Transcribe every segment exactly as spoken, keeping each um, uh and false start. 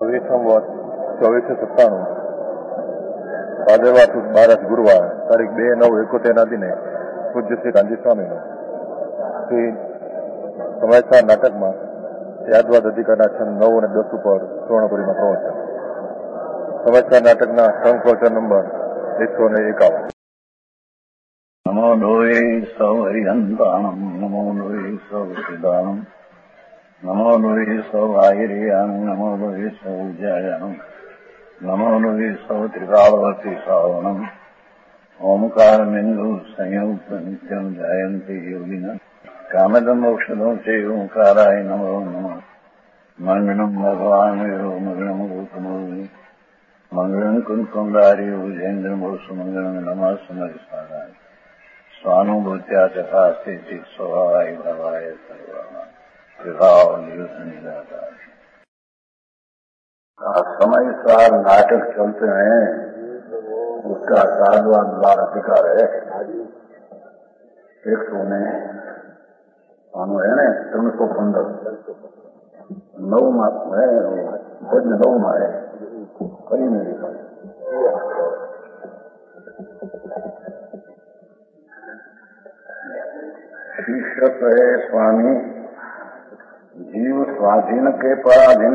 ચોવીસમ વર્ષ ચોવીસો સત્તાણું ભાદરવા સુદ બારસ ગુરુવાર તારીખ બે નવ એકોતેરના દિને પૂજ્ય શ્રી કાંજી સ્વામીનું શ્રી સમાચાર નાટકમાં યાદવાદ અધિકારના છંદ નવ અને દસ ઉપર સુવર્ણપુરીમાં પ્રવચન. સમાચાર નાટકના સંપ્રવચન નંબર એકસો ને એકાવન. નમો લોહે સૌ હરિહંતાણમ નમો લોહે સૌ સિદ્ધાણમ નમો લોહે સૌ આહિર્યામ નમો લોહે સૌ જયામ નમો લોહે સૌ ત્રિકાળવતી શ્રાવણમ ઓમકાર બિંદુ સંયુક્ત નિત્યમ જયંતી યોગિના કામદમ ઔષધો છે ઓંકારાય નમો નમઃ. મંગળમ ભગવાન મંગળમ ગૌતમોની મંગળમ કુંકુંદારી ઉજેન્દ્ર મોસુ મંગળમ નમઃ સમરિસારાય સ્વાનુભૂત્યા તથાસ્તે ચિત સ્વભાવાય ભવાય સર્વમાં વિભાવ નિયુદ્ધ निराकार. समय सार नाटक चलते हैं, उसका साधवान द्वार अधिकार है. एक सौ में आनो है ना तीन सौ पंद्रह नौ मास है भज नौ में है कहीं नहीं लिखा. शीर्षक है स्वामी जीव स्वाधीन के पराधीन.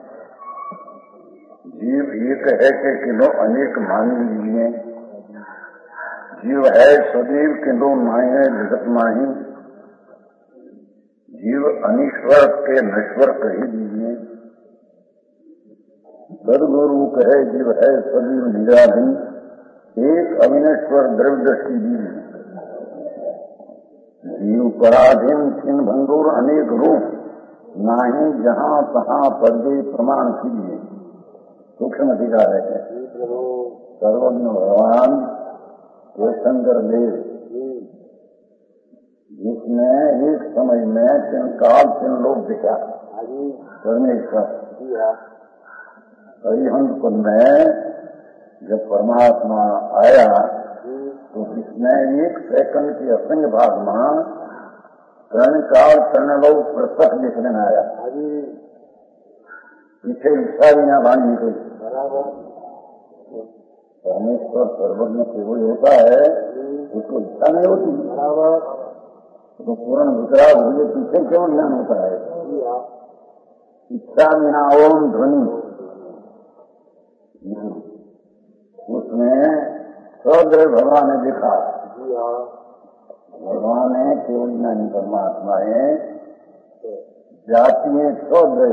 जीव एक है कि किलो अनेक मान लीजिए. जीव है सदैव किलो माहे जगत माही. जीव अनीश्वर के नश्वर कही दीजिए. सदगुरु कहे जीव है सदैव निराधीन. एक अविनश्वर द्रव्य दृष्टि दीजिए. जीव पराधीन छिन्न भंगुर अनेक रूप नाही जहाँ तहाँ पर्दे प्रमाण कीजिए. सूक्ष्म अधिकार है. सर्वज्ञ भगवान शंकर देव जिसने एक समय में तीन काल तीन लोग दिखा परमेश्वर अरिहंत पद में जब परमात्मा आया तो इसने एक सेकंड के असंग भाग में कर्ण काल कर्ण लोग प्रत्यक्ष देखने में आया. पीछे इच्छा बिना वाणी निकली. परमेश्वर सर्वज्ञ केवल होता है, उसको इच्छा नहीं होती. तो पूर्ण विकराल हुए पीछे केवल ज्ञान होता है. इच्छा बिना ओम ध्वनि उसमें सौद्र भगवान ने देखा. भगवान है केवल ज्ञानी परमात्मा है. जाति है सौद्र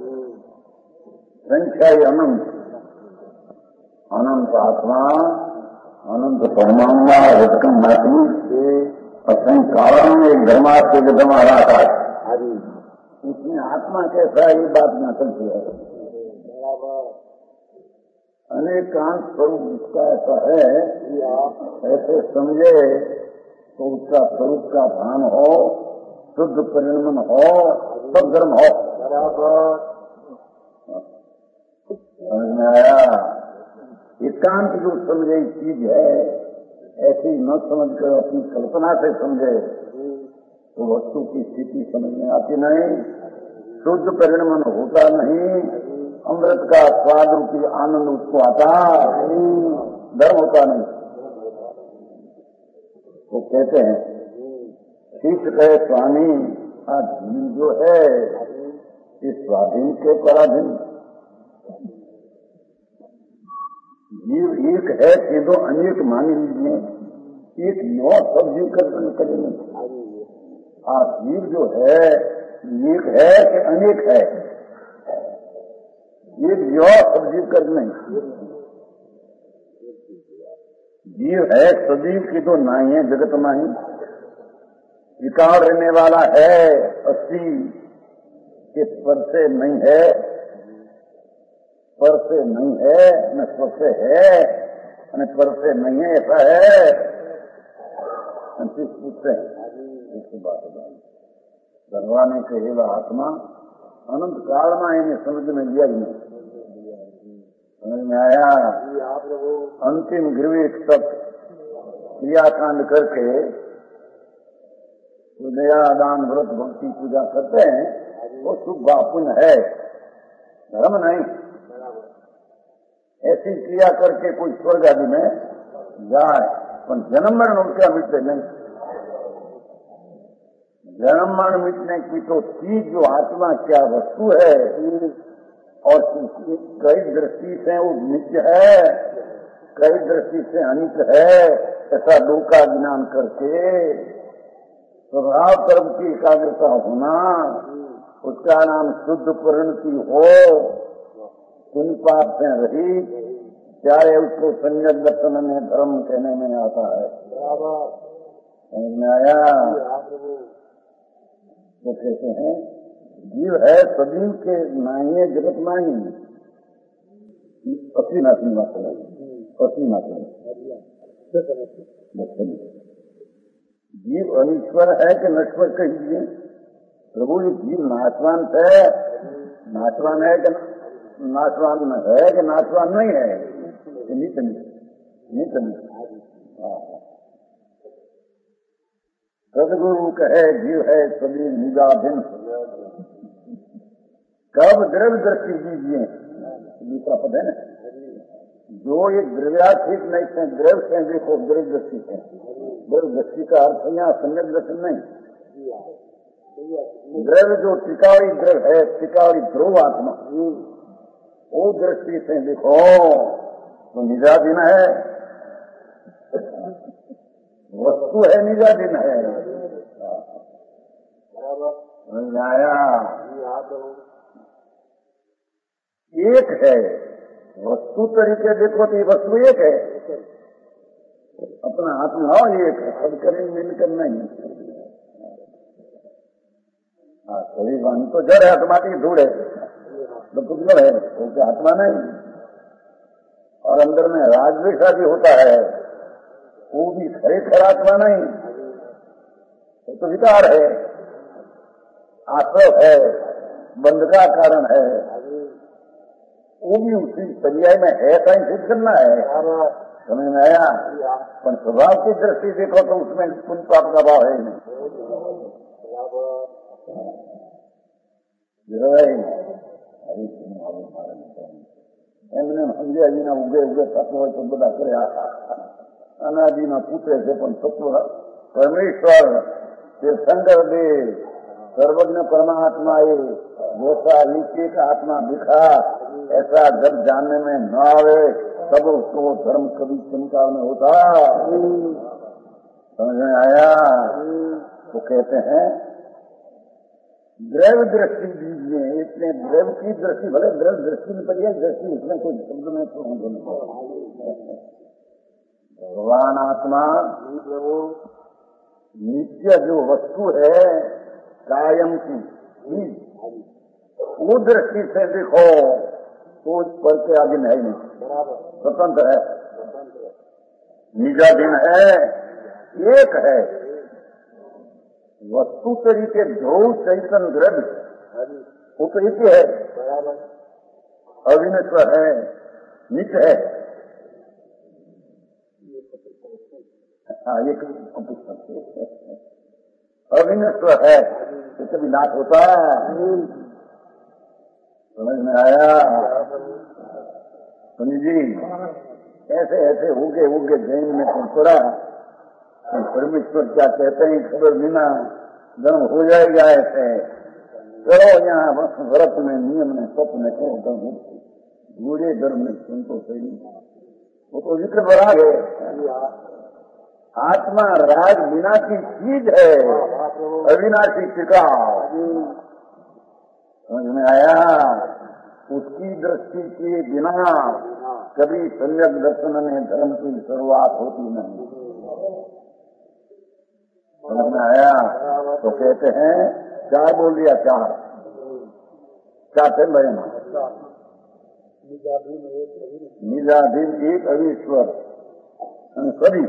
संख्या अनंत अनंत आत्मा अनंत परमात्मा रटकम माटी से असंख्य कारण में एक धर्मार्थ के धर्मारा था. उसमें आत्मा कैसा ये बात न चलती है. अनेकांत स्वरूप उसका ऐसा है ऐसे समझे तो उसका स्वरूप का भान हो, शुद्ध परिणमन हो, सब धर्म हो. समझ में आया. एकांत जो समझे चीज है ऐसी न समझ कर अपनी कल्पना से समझे तो वस्तु की स्थिति समझ में आती नहीं. शुद्ध परिणमन होता नहीं. अमृत का स्वाद रूपी आनंद उसको आता धर्म होता नहीं. वो कहते हैं शिष्य कहे स्वामी आज जीव जो है इस स्वाधीन के पराधीन. जीव एक है कि दो अनेक मान लीजिए. एक युवा सब जीव कर्तन करेंगे. आज जीव जो है एक है कि अनेक है. एक युवा सब जीव कर्म नहीं. जीव है सजीव की तो नहीं है जगत माही. विकार रहने वाला है अस्थि के पर से नहीं है, पर से नहीं है न स्वर से है न पर से नहीं है. ऐसा है पूछते हैं इसकी बात है. भगवान ने कहेगा आत्मा अनंत काल में इन्हें समझ में लिया ही नहीं. समझ में आया. अंतिम गिरवीक तक क्रियाकांड करके दया दान व्रत भक्ति पूजा करते हैं वो शुभ पुण्य है, धर्म नहीं. ऐसी क्रिया करके कोई स्वर्ग आदि में जाए, पर जन्म मरण उनका मिटते नहीं। जन्म मरण मिटने की तो चीज जो आत्मा क्या वस्तु है और कई दृष्टि से वो नित्य है, कई दृष्टि से अनित है, ऐसा दो का ज्ञान करके स्वभाव कर्म की एकाग्रता होना, उसका नाम शुद्ध परिणति हो, पुण्य पाप से रही, चाहे उसको संयत दर्शन में धर्म कहने में आता है। समझ में आया? तो कहते हैं जीव है सजीव के मायने जगत माही असी नाथी मात्र असी मात्र जीव अनिश्वर है कि नश्वर कहिए? प्रभु ये जीव नाशवान है, नाशवान है कि नाशवान है कि नाशवान नहीं है? नित नित नित सदगुरु कहे जीव है सभी निगाभिन, कब द्रव्य दृष्टि दीजिए, दूसरा पद है ना, जो ये द्रव्यातीत नहीं थे, द्रव्य से देखो द्रव्य दृष्टि से, द्रव्य दृष्टि का अर्थ यहाँ सम्यक दर्शन नहीं, द्रव्य जो टिकावड़ी द्रव्य है, टिकावड़ी ध्रुव आत्मा, वो दृष्टि से देखो तो निजाधीन है, वस्तु है निजाधीन है। आया एक है, वस्तु तरीके देखो तो ये वस्तु एक है, अपना आत्मा हो एक है, सब करें मिलकर नहीं। हाँ सही वाणी तो जड़ है, आत्मा की धूड़ है, तो कुछ है तो क्या आत्मा नहीं। और अंदर में राग भी शादी होता है, वो भी खरेखर आत्मा नहीं, वो तो विकार है, आश्रय है, बंध का कारण है, वो भी उसी पर्याय में है, कहीं सिद्ध करना है। समझ में आया? पर स्वभाव की दृष्टि देखो तो उसमें पुण्य पाप का भाव है नहीं, એમને સમજાવીના ઉગે ઉગે તત્વ હોય તો બધા કરે અનાદિના પૂછે છે, પણ તત્વ પરમેશ્વર तीर्थंकर देव सर्वज्ञ परमात्मा ये वैसा नीचे का आत्मा दिखा, ऐसा जब जानने में न आवे तब उसको धर्म कभी चिंता में होता। समझ में आया? तो कहते हैं द्रव्य दृष्टि दीजिए, इतने द्रव्य की दृष्टि, भले द्रव्य दृष्टि में पड़ी है, दृष्टि उसमें कोई शब्द में तो नहीं। भगवान आत्मा नित्य जो वस्तु है कायम की, वो दृष्टि से देखो तो पर के आगे है नहीं, स्वतंत्र है, निजाधीन है, एक है। वस्तु तरीके ध्रुव चैतन द्रव्य वो तो एक है, अविनश्वर है, नित्य है। हाँ ये अविनश्वर है तो कभी नाश होता है। समझ में आया? सुनी जी, ऐसे ऐसे उगे उगे जैन में पड़ा, परमेश्वर क्या कहते हैं खबर बिना जन्म हो जाएगा। ऐसे चलो यहाँ बस व्रत में नियम में स्वप्न में कहो धर्म बूढ़े धर्म में सुन तो सही, वो तो जिक्र बड़ा है। आत्मा राग बिना की चीज है, अविनाशी टिकाव। समझ में आया? उसकी दृष्टि के बिना कभी सम्यक दर्शन में धर्म की शुरुआत होती नहीं। समझ में आया? तो कहते हैं चार बोल दिया, चार क्या थे बहन? निजाधीन एक अविश्वर सभी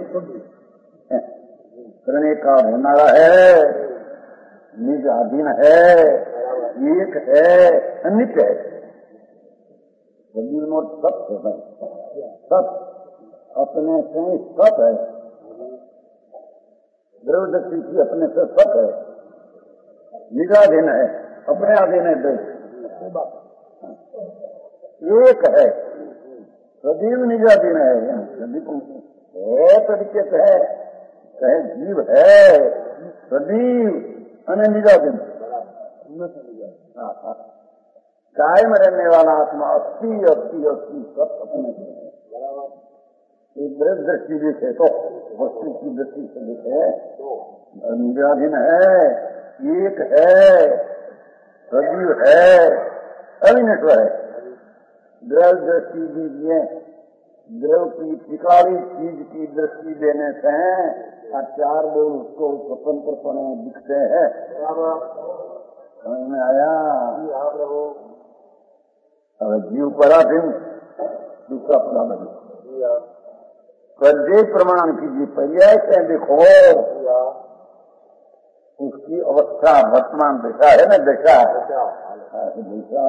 करने का होनारा है, निजाधीन है, एक है, अनित्य है। सभी में सत है, सत अपने से सत है, द्रव्य दृष्टि की अपने से सत है, निजाधीन है, अपने अधीन है। एक है सदैव निजाधीन है, है तरीके से है, कहे जीव है सदैव अने निजाधीन, कायम रहने वाला आत्मा अस्थि अस्थि अस्थि सब अपने एक दृष्टि देखे तो वस्तु की दृष्टि से देखे निजाधीन है, एक है, सजीव है, अविनश्वर है। द्रव दृष्टि दीजिए, द्रव की टिकाली चीज की दृष्टि देने से चार बोल उसको स्वतंत्रपणे दिखते हैं। समझ में आया? अब जीव पराधीन दूसरा पराधीन कर्जे प्रमाण कीजिए, पर्याय से देखो उसकी अवस्था वर्तमान दशा है ना, दशा दशा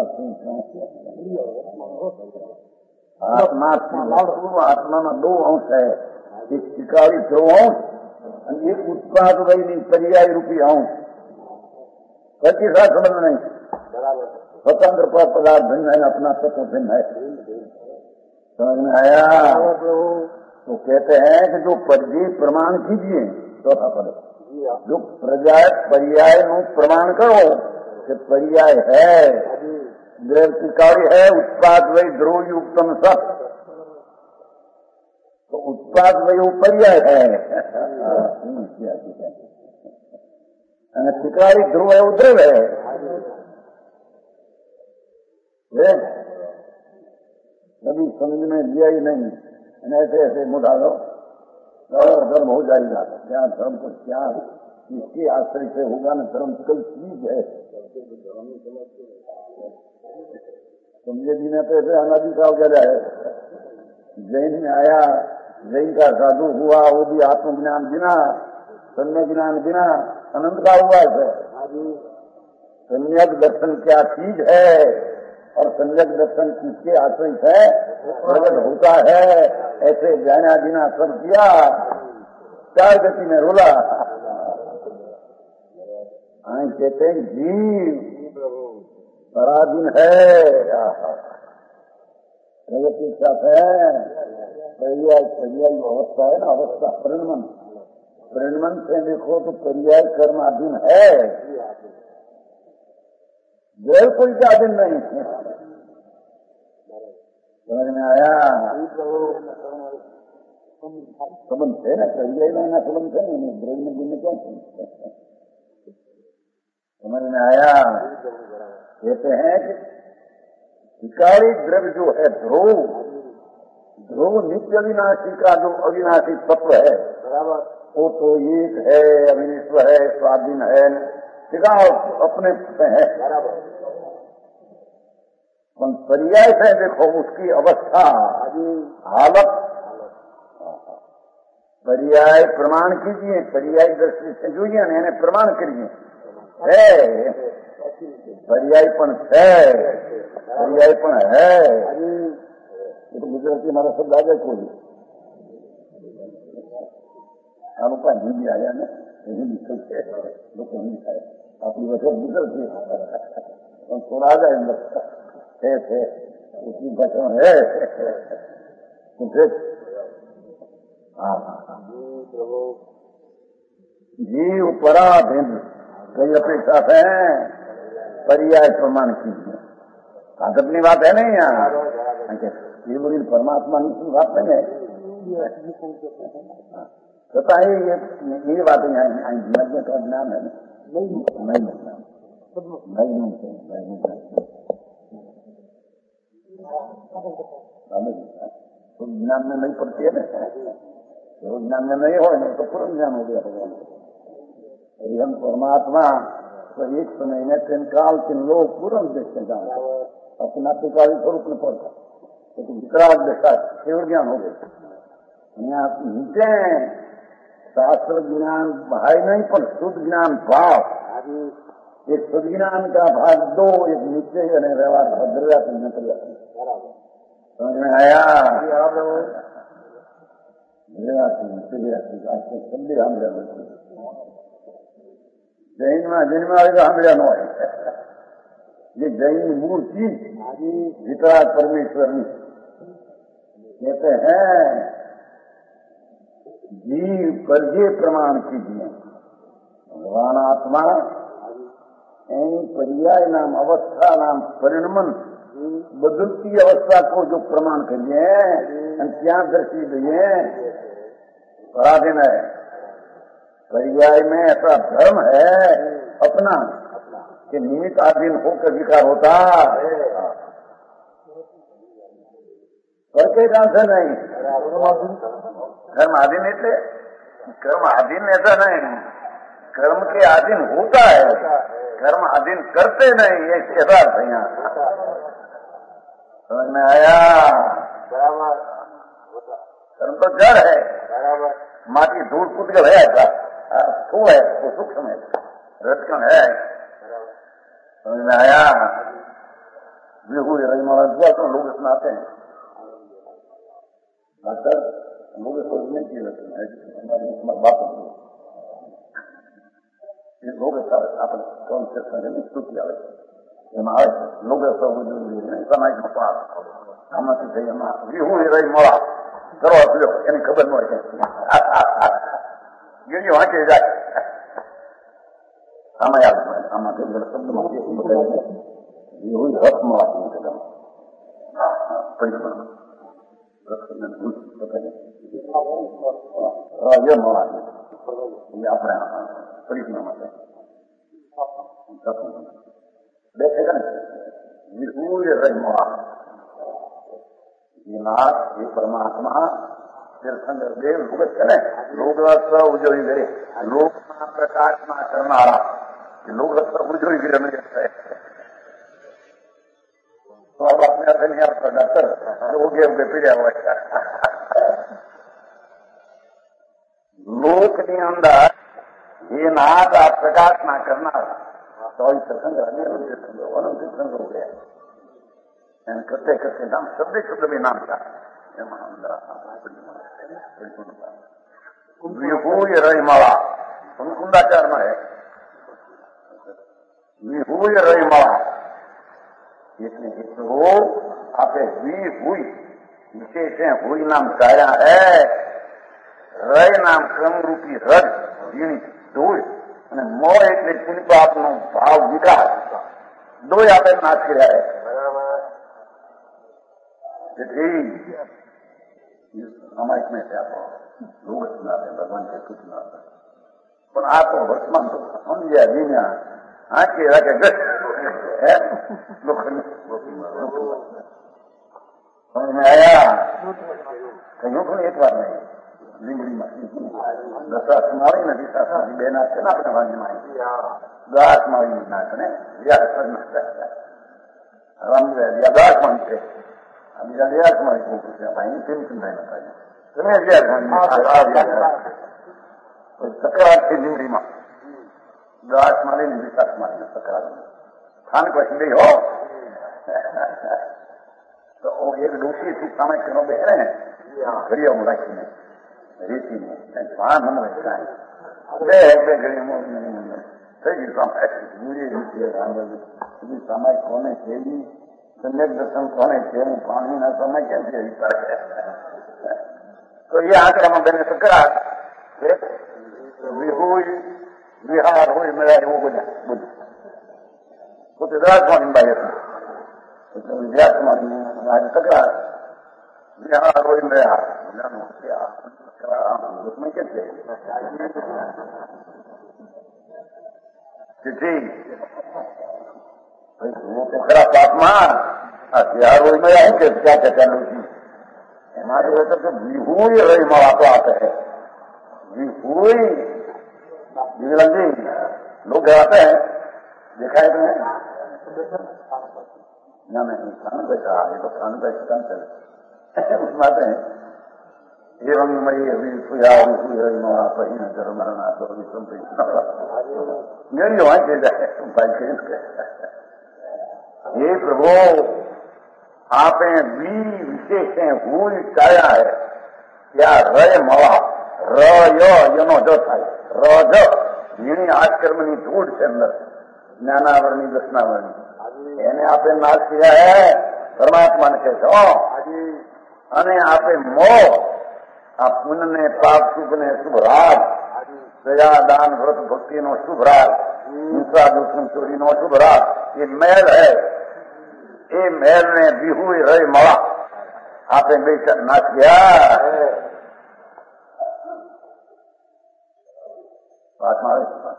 आत्मा पूर्व आत्मा में दो अंश है, एक शिकारी दो अंश, एक उत्पाद वही पर्याय रूपी अंश, कति साथ समझ नहीं, स्वतंत्र पर पदार्थ भिन्न है, अपना तत्व भिन्न है। समझ में आया? तो कहते हैं कि जो पर्याय प्रमाण कीजिए, चौथा पद, जो प्रजाय पर्याय नु प्रमाण करो कि पर्याय है, द्रव्यकारी है, उत्पाद वही ध्रुव युक्तम सब, तो उत्पाद वही पर्याय है, शिकारी ध्रुव है, उद्रव है, कभी समझ में लिया ही नहीं, ऐसे ऐसे मुठा दो धर्म हो जाएगा। क्या धर्म को क्या इसके आश्रय से होगा ना, धर्म कई चीज है। समझे बिना तो ऐसे अनादि का क्या जाए, जैन में आया, जैन का साधु हुआ, वो भी आत्मज्ञान बिना, सम्यक ज्ञान बिना अनंत का हुआ है। सम्यक दर्शन क्या चीज है और सम्यक दर्शन किसके आश्रय है प्रकट होता है, ऐसे जाना बिना सब किया, चार गति में रोला। आई कहते हैं जीव पराधीन है, प्रगति के साथ है, पर्याय पर्याय अवस्था है ना, अवस्था परिणमन, परिणमन से देखो तो पर्याय कर्माधीन है, जय कोई का अधीन नहीं है। समझ में आया? संबंध है ना, पर्याय में ना संबंध है नहीं, द्रव्य में गिनने क्या समझ में आया? कहते हैं कि शिकारी द्रव्य जो है ध्रुव, ध्रुव नित्य अविनाशी का जो अविनाशी तत्व है, वो तो एक है, अविनिश्वर है, स्वाधीन है, अपने है। पर्याय से देखो उसकी अवस्था, हालत, पर्याय प्रमाण कीजिए, पर्याय दृष्टि से जुड़िए, यानी प्रमाण करिए, है पर्यायपण है, पर्यायपण है। ये तो गुजराती हमारा शब्द आ जाए कोई आपका हिंदी आया ना, हिंदी लिखते लोग हिंदी खाए अपनी वजह गुजरती थोड़ा आ जाए है उसकी बचन है। जीव पराधीन कई अपेक्षा है, पर्याय प्रमाण कीजिए, ताकतनी बात है नहीं यहाँ, ये बोली परमात्मा की बात नहीं है, पता है ये ये बातें यहाँ मध्य का ज्ञान है नहीं नहीं तो ज्ञान में नहीं पड़ती है ना, तो ज्ञान में नहीं हो नहीं तो पूर्ण ज्ञान हो गया। यदि हम परमात्मा तो एक समय में तीन काल तीन लोग पूर्ण देखते जाए अपना पिकारी स्वरूप में पड़ता तो विकराट देखा केवल ज्ञान हो गया। यहाँ नीचे शास्त्र ज्ञान भाई नहीं पर शुद्ध ज्ञान भाव, एक शुद्ध ज्ञान का भाग दो, एक नीचे व्यवहार भद्रता समझ में आया? जैन में जैन में आएगा हम जानो है ये जैन मूर्ति विकराट परमेश्वर कहते हैं जीव पर ये प्रमाण कीजिए भगवान आत्मा इन पर्याय नाम अवस्था नाम परिणमन बदलती अवस्था को जो प्रमाण करिए क्या दर्शी दिए पराधीन है। पर्याय में ऐसा धर्म है अपना कि निमित्त आधीन होकर विकार होता करके कहां से नहीं कर्म अधीन है कर्म अधीन ऐसा नहीं कर्म के अधीन होता है कर्म अधीन करते नहीं ये यथार्थ है यहाँ समझ में आया। कर्म तो जड़ है माटी धूल पुद्गल है ऐसा स्थूल है वो सूक्ष्म है रचकन है समझ में आया। विहू रजमाला तो लोग सुनाते हैं डॉक्टर लोग सोचने की रचना बात होती है लोग आपण कौन से संघ स्तुति આવે એમાં લોક સમય પાસ આમાંથી થઈ એમાં વિહુ રહી મળા કરો લ્યો એની ખબર ન હોય ગીરી વાંચી જાય આમાં યાદ આમાં શબ્દમાં વિહુ રસ મળા પરિક્રમા ये मोड़ा ये अपने परिक्रमा से देखेगा ना विभूय मोड़ा ये नाथ ये परमात्मा तीर्थंकर देव भुगत करे लोग रस्ता उजड़ी करे लोग प्रकाश में करना लोग रस्ता उजड़ी गिरे नहीं है तो अब अपने अर्थ नहीं आपका डॉक्टर हो गए उगे पीड़े हुआ लोक ની અંદર ये नाथ आप प्रकाश ना करना तो तीर्थंकर अनिल तीर्थंकर वन तीर्थंकर हो गया करते करते नाम शब्द शब्द में नाम था विभूय रहीमाला कुंदाचार में है विभूय रहीमाला इसमें हो आपे हुई हुई विशेष है हुई नाम छाया है रय नाम क्रम रूपी रज जीणी धूल અને મો એટલે શિલ્પ આપનો ભાવ વિકાસ દો આપણે નાશ કર્યા है તેથી सामायिक में से आप लोग सुनाते हैं भगवान के कुछ सुनाते हैं पर आप वर्तमान तो समझिए जीना आके रखे गट समझ में आया कहीं को एक बार नहीं લીંબડી માં દશા સુમાળી નથી સાસરી બે નાખ ને આપણે વાંચમાં દાસ માળી નાખને વ્યાસ રામ વ્યાસ માં છે બીજા વ્યાસ માં છે ભાઈ તેમ ચિંતા ન થાય તમે વ્યાસ સકરાત છે લીંબડીમાં દાસ માળી ને વિકાસ માળી સકરાત સ્થાન પછી લઈ હો તો એક ડોસી થી સામે કરો બે ને ઘડિયાળમાં રાખીને રીતિ ભાન ન હોય બે બે ઘડી થઈ ગયું સમય કોને કેવી સમ્યક દર્શન કોને કેવું પાણીના સમય કેમ છે વિચાર તો એ આંકડામાં બેને સકરાત વિહુય વિહાર હોય મેળા એવું બધા બધું પોતે રાજમાની બાઈ હતી વિદ્યાર્થીમાંથી આજે સકરાત વિહાર હોય મેળા उसमें कैसे वो तो खरा पापमा हथियार वही में आई कि क्या कहते हैं लोग हमारे वैसे तो विहूय रही माँ तो आते हैं विहूय जी लोग आते हैं दिखाए तो नहीं ना नहीं खान बैठा ये तो खान बैठा चले उसमें आते हैं एवं मई अभी सुया पही नजर मरना तो मेरी वहां के जाए ये प्रभु आपे भी विशेष है हुई छाया है क्या रय मवा र यो जो था र जो यही आश्कर्मनी धूल से अंदर ज्ञानावरणी दर्शनावरणी એને આપે નાશ किया है परमात्मा ने कहते हो અને આપે મોહ આ પુણ્ય ને પાપ સુખ ને શુભ રાગ દયા દાન વ્રત ભક્તિ નો શુભ રાગ હિંસા દુષ્કર્મ ચોરી નો શુભ રાગ એ મેલ હૈ એ મેલ ને બીહુ રહી મળા આપે બે નાખ્યા बात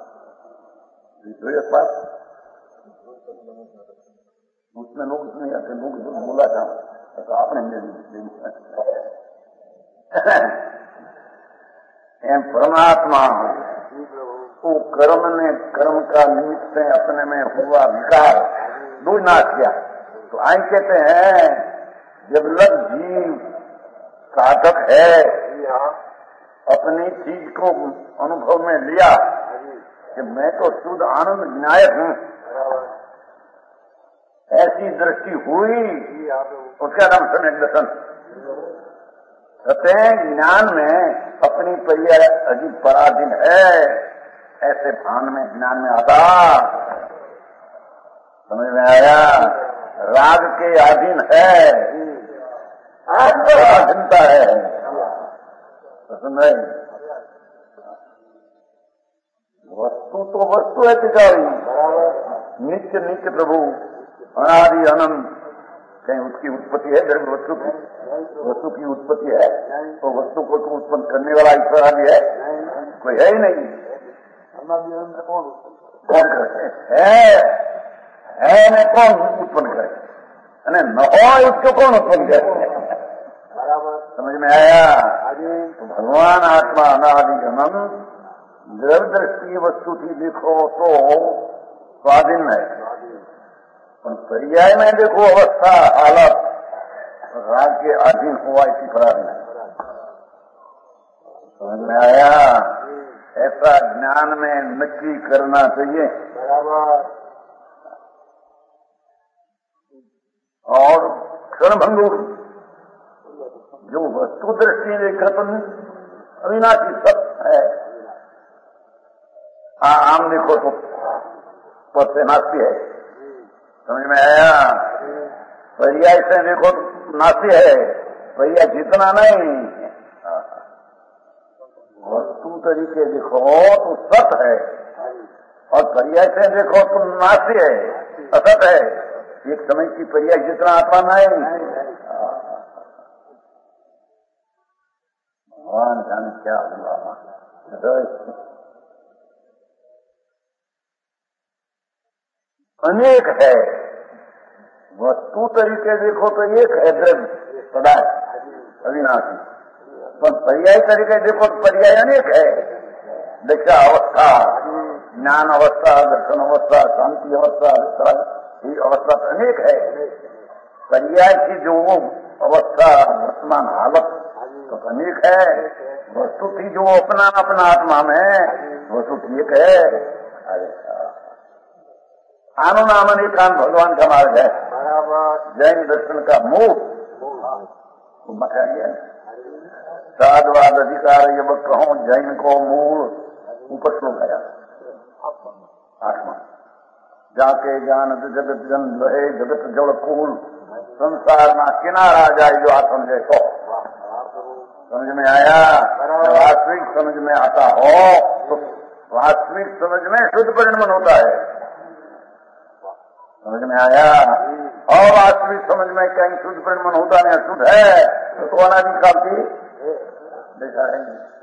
बात उसमें लोग उसमें आते लोग बोला था तो आपने एम परमात्मा वो कर्म ने कर्म का निमित्त से अपने में हुआ विकार दूर ना किया तो आई कहते हैं जब लग जीव साधक है अपनी चीज को अनुभव में लिया कि मैं तो शुद्ध आनंद विनायक हूँ, ऐसी दृष्टि हुई उसका नाम समय दर्शन। सत्य ज्ञान में अपनी पर्याय अजीब पराधीन है, ऐसे भान में ज्ञान में आता समझ में आया। राग के अधीन है, पराधीनता है, सुन वस्तु तो वस्तु है टिकाई, नित्य नित्य प्रभु अनादि अनंत। कहीं उसकी उत्पत्ति है जब वस्तु की वस्तु की उत्पत्ति है तो वस्तु को तो उत्पन्न करने वाला ईश्वर आदि है, कोई है ही नहीं। कौन करते है है न कौन उत्पन्न करे अने न हो उसको कौन उत्पन्न करे, समझ में आया। तो भगवान आत्मा अनादि अनंत जब दृष्टि वस्तु की देखो तो स्वाधीन है, और पर्याय में देखो अवस्था हालत राग के अधीन हुआ इसी पराधीन है। समझ में आया। ऐसा ज्ञान में नक्की करना चाहिए। और क्षणभंगुर जो वस्तु दृष्टि देखकर तो अविनाशी सत्य है। हाँ आम देखो तो पद से नास्ती है, समझ में आया। पर्याय से देखो तो नास्ती है, पर्याय जितना नहीं। वस्तु तरीके देखो तो सत है, और पर्याय से देखो तो नास्ती है, असत है। एक समय की पर्याय जितना आत्मा नहीं। भगवान जाने क्या हुआ। अनेक है, वस्तु तरीके देखो तो एक है द्रव्य पदार्थ अविनाशी, पर पर्याय तरीके देखो तो पर्याय अनेक है। दीक्षा अवस्था, ज्ञान अवस्था, दर्शन अवस्था, शांति अवस्था, ये अवस्था तो अनेक है। पर्याय की जो अवस्था वर्तमान हालत तो अनेक है। वस्तु की जो अपना अपना आत्मा में वस्तु एक है। अरे आनो नामन एकांत भगवान का मार्ग है। जैन दर्शन का मूल बता गया। साधवाद अधिकार ये वक्त कहो जैन को मूल ऊपर श्लोक आया आत्मा जाके ज्ञान जगत जन लहे जगत जड़ कूल संसार ना किनारा जाए जो आप समझे तो समझ में आया। वास्तविक समझ में आता हो तो वास्तविक समझ में शुद्ध परिणमन होता है, समझ में आया। और वास्तविक समझ में कहीं शुद्ध परिणमन होता नहीं, शुद्ध है तो अनादिकाल की देखा है,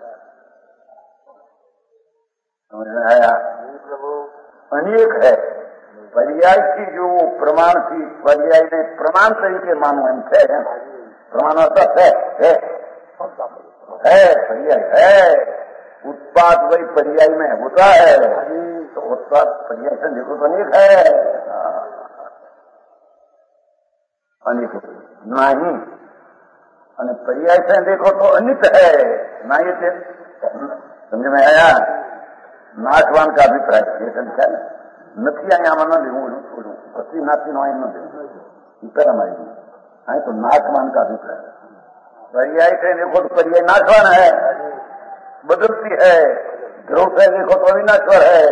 समझ में आया। अनेक है पर्याय की जो प्रमाण की पर्याय ने प्रमाण तरीके मानो हम थे प्रमाण सत्य है, है है पर्याय है। उत्पाद वही पर्याय में होता है, तो उत्पाद पर्याय से देखो तो अनेक है, अनेक नहीं। અને पर्याय से देखो तो अनित है, ना ये समझ में आया। नाशवान का अभिप्राय ये समझा નથી અહીંયા ન લેવું પછી નાથી નો અહીં ન લેવું इतना मायने है तो नाशवान का अभिप्राय। पर्याय से देखो तो पर्याय नाशवान है, बदलती है। ध्रुव से देखो तो अविनाश्वर है।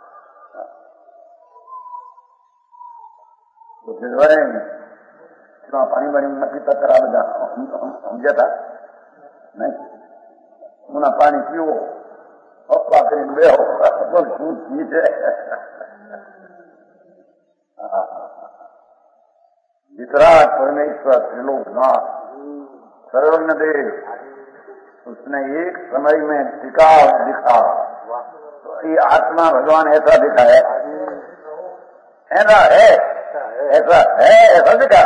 तो इतना पानी बनी न पीता करा બધા સમજ્યા હતા નહીં ઉના પાણી પીવો અપવા કરીને બેહો પણ શું જી છે वितराग परमेश्वर त्रिलोकनाथ सर्वज्ञ देव उसने एक समय में टिकाव दिखा तो ये आत्मा भगवान ऐसा दिखा है ऐसा है ऐसा है ऐसा दिखा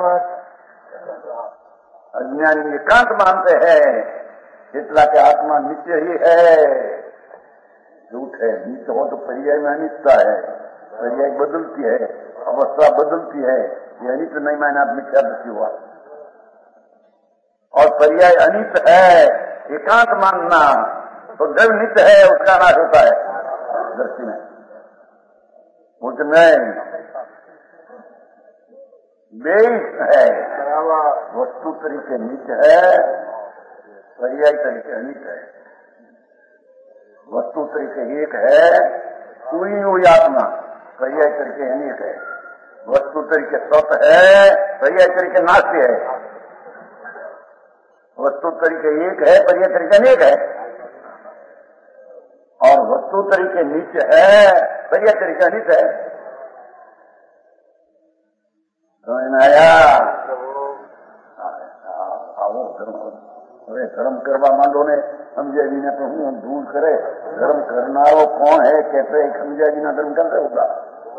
अज्ञानी एकांत मानते हैं इतला के आत्मा नित्य ही है झूठ है नित्य हो तो पर्याय में अनित्य है पर्याय बदलती है अवस्था बदलती है ये अनित नहीं मायना मिथ्या दृष्टि हुआ और पर्याय अनित है एकांत मानना तो जब नित्य है उसका नाश होता है दृष्टि में मुझ में बेईस है वस्तु तरीके नित्य है पर्याय तरीके अनित है वस्तु तरीके एक है पूरी हुई आत्मा पर्याय तरीके अनेक है वस्तु तरीके सत है पर्याय तरीके नास्ति है वस्तु तरीके एक है पर्याय तरीके अनेक है और वस्तु तरीके नीचे है पर्याय तरीके अनित है समझ में आया आओ धर्म હવે ધર્મ કરવા માંડો ને સમજાવીને તો હું દૂર કરે ધર્મ કરનારો કોણ હે કે સમજાવીના ધર્મ કરતા હોगा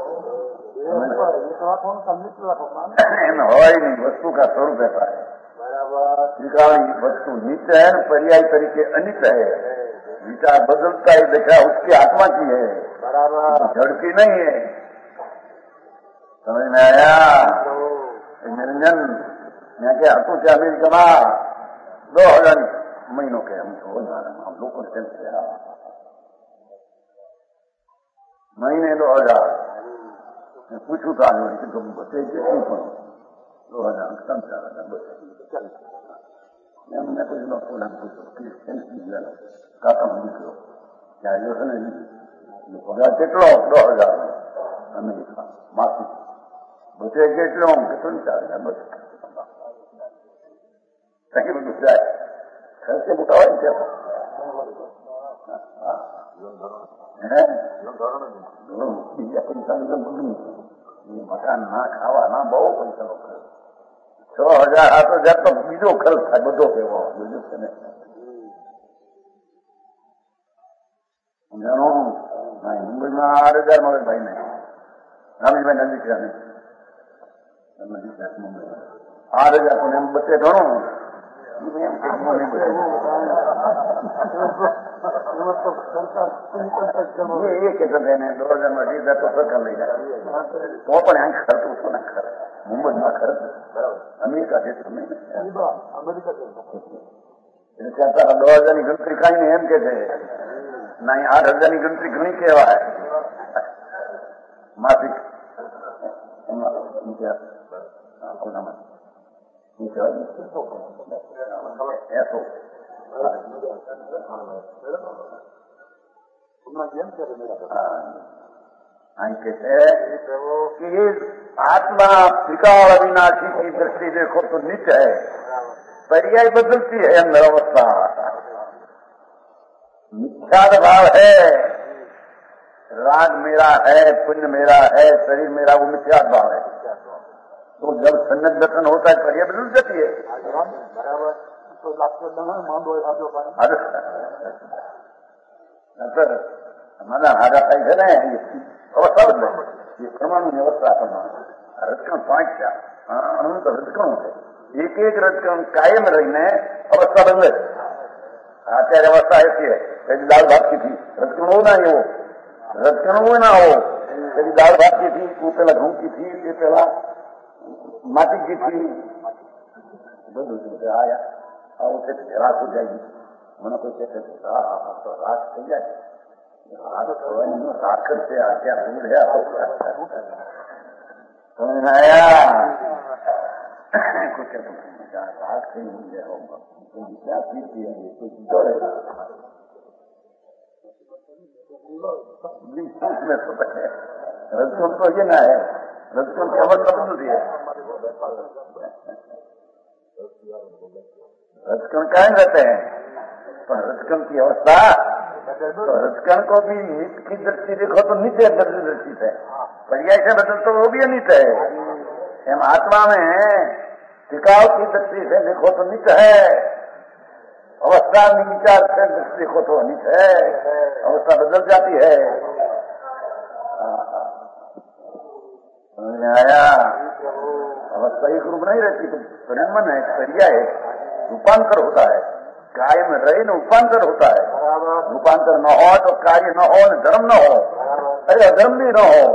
હોય नहीं वस्तु का स्वरूप ऐसा है त्रिकाली वस्तु नित्य है न पर्याय तरीके अनित है विचार बदलता है देखा उसकी आत्मा की है जड़ की नहीं है समझ में आया निरंजन मैं क्या हूँ क्या अमेरिका में दो हजार महीनों के हम हो जा रहे हम लोग को चलते महीने दो हजार मैं पूछू था कि तुम बच्चे क्यों पढ़ो दो हजार कम चार हजार बच्चे मैं कुछ लोग बोला क्रिश्चियन काका निकलो क्या योजना पगार કેટલો दो हजार अमेरिका मासिक बच्चे કેટલો कितने चार हजार बच्चे कहीं भी दूसरा है खर्चे बताओ क्या મકાન ના ખાવા ના બહુ પૈસા છ હજાર સાત હજાર તો બીજો ખર્ચ થાય બધો કહેવો બીજું છે ને જાણો મુંબઈમાં આઠ હજાર મળે ભાઈ ને રામીભાઈ નજીક નજીક મુંબઈમાં આઠ હજાર પણ એમ બચે ઘણો ये कहते हैं दो हजार में अढ़ी हजार तो सरकार ले जाए तो पण यहाँ खर्च उसको ना खर्च मुंबई में खर्च अमेरिका से अमेरिका दो हजार की गणतरी कहीं नहीं एम के नहीं आठ हजार की गणतरी घनी कहवा है मासिक ऐसो कहते हैं कि आत्मा त्रिकाल अविनाशी की दृष्टि देखो तो नित्य है पर्याय बदलती है अंदर अवस्था मिथ्याद भाव है राग मेरा है पुण्य मेरा है शरीर मेरा वो मिथ्याद भाव है तो जब संगत दर्शन होता है पर्याय बदल जाती है बराबर तो हमारा हारा पाई है ना अवस्था बदले ये परमाणु अवस्था परमाणु रजकण पांच क्या अनंत रजकणों है एक एक रजकण कायम रहीने अवस्था बदले અત્યારે અવસ્થા ऐसी है कभी दाल भात की थी रजकण हो ना ये वो रजकण हो ना हो कभी दाल भात की थी वो पहला घूम की थी ये पहला माटी की थी आया और उसे राख हो जाएगी मैंने कोई कहते तो राख થઈ જાય राखर से आज्ञा दूर है समझ में आया कुछ राख से मिल गया होगा क्या पीती है कुछ डर है में तो रजकण तो ये ना है रजकण की अवस्था बदल रही है। रजकण कायम रहते हैं, पर रजकण की अवस्था, तो रजकण को भी नित्य की दृष्टि देखो तो नित्य दृष्टि से, पर्याय से बदल तो वो भी अनित है। हम आत्मा में टिकाव की दृष्टि से देखो तो नित्य है, अवस्था विचार से दृष्टि देखो तो अनित है, अवस्था बदल जाती है। समझ में आया? अवस्था एक रूप नहीं रहती, तो परिणमन है, पर्याय है, रूपांतर होता है। काय में रही न रूपांतर होता है, रूपांतर न हो तो कार्य न हो न धर्म न हो, अरे अधर्म भी न हो।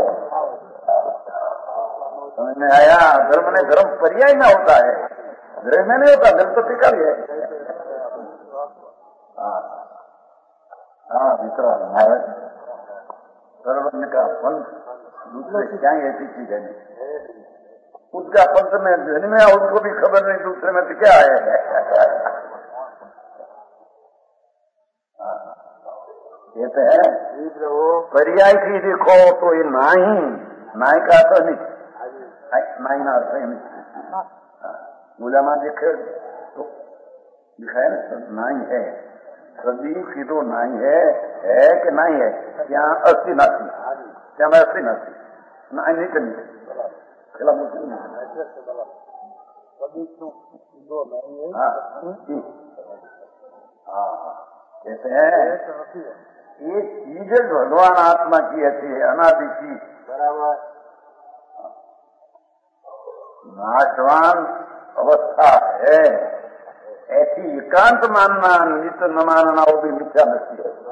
समझ में आया? धर्म ने धर्म पर्याय में होता है, धर्म में नहीं होता, धर्म तो टिका भी है। हाँ मित्र महाराज, सर्वज्ञ का पंथ दूसरे क्या ऐसी चीज है नहीं, उसका पंथ में जन्म है, उसको भी खबर नहीं दूसरे में तो क्या है। कहते हैं पर्याय की देखो तो ये नाई, नाई का तो नहीं, नाई ना अर्थ है बोला मां देखे तो दिखाए ना, नाई है सदी की तो नाई है, है कि नहीं है, क्या अस्सी नासी, क्या मैं अस्सी नासी नाई नहीं करनी चला मुश्किल नहीं। हाँ कहते हैं ये चीज भगवान आत्मा की ऐसी है, अनादि की बराबर नाशवान अवस्था है, ऐसी एकांत मानना, नित्य न मानना वो भी मिथ्या दृष्टि है,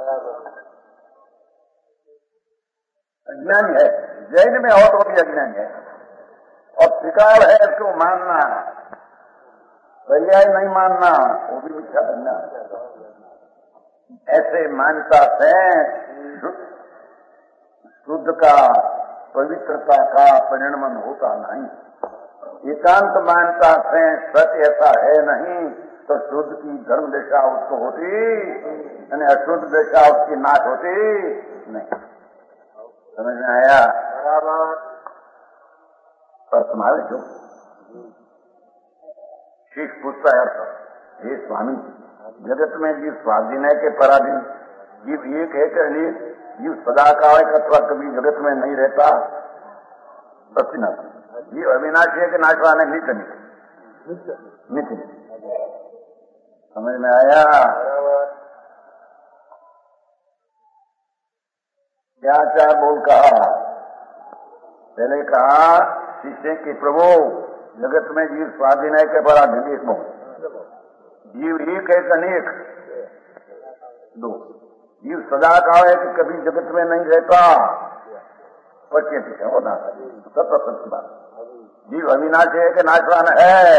अज्ञान है। जैन में हो तो भी अज्ञान है, और स्वीकार है इसको मानना, पर्याय नहीं मानना वो भी मिथ्या अज्ञान है। ऐसे मान्यता से शुद्ध का, पवित्रता का परिणमन होता नहीं। एकांत मान्यता से सत्य ऐसा है नहीं, तो शुद्ध की धर्म दशा उसको होती, यानी अशुद्ध दशा उसकी नाश होती नहीं। समझ में आया? बराबर तुम्हारे जो शीख पूछता है अर्थ, हे स्वामी जगत में जीव स्वाधीन है कि पराधीन, जीव एक है कि अनेक, जीव सदाकाल अथवा कभी जगत में नहीं रहता, जीव अविनाशी है कि नाशवान है, नित्य नित्य नित्य। समझ में आया? क्या क्या बोल कहा? पहले कहा शिष्य के प्रभु जगत में जीव स्वाधीन है कि पराधीन, एक बहुत जीव एक है कि अनेक, दो जीव सदा का है कि कभी जगत में नहीं रहता, पक्के पीछे होना सत्य सत्य बात। जीव अविनाशी है कि नाशवान है,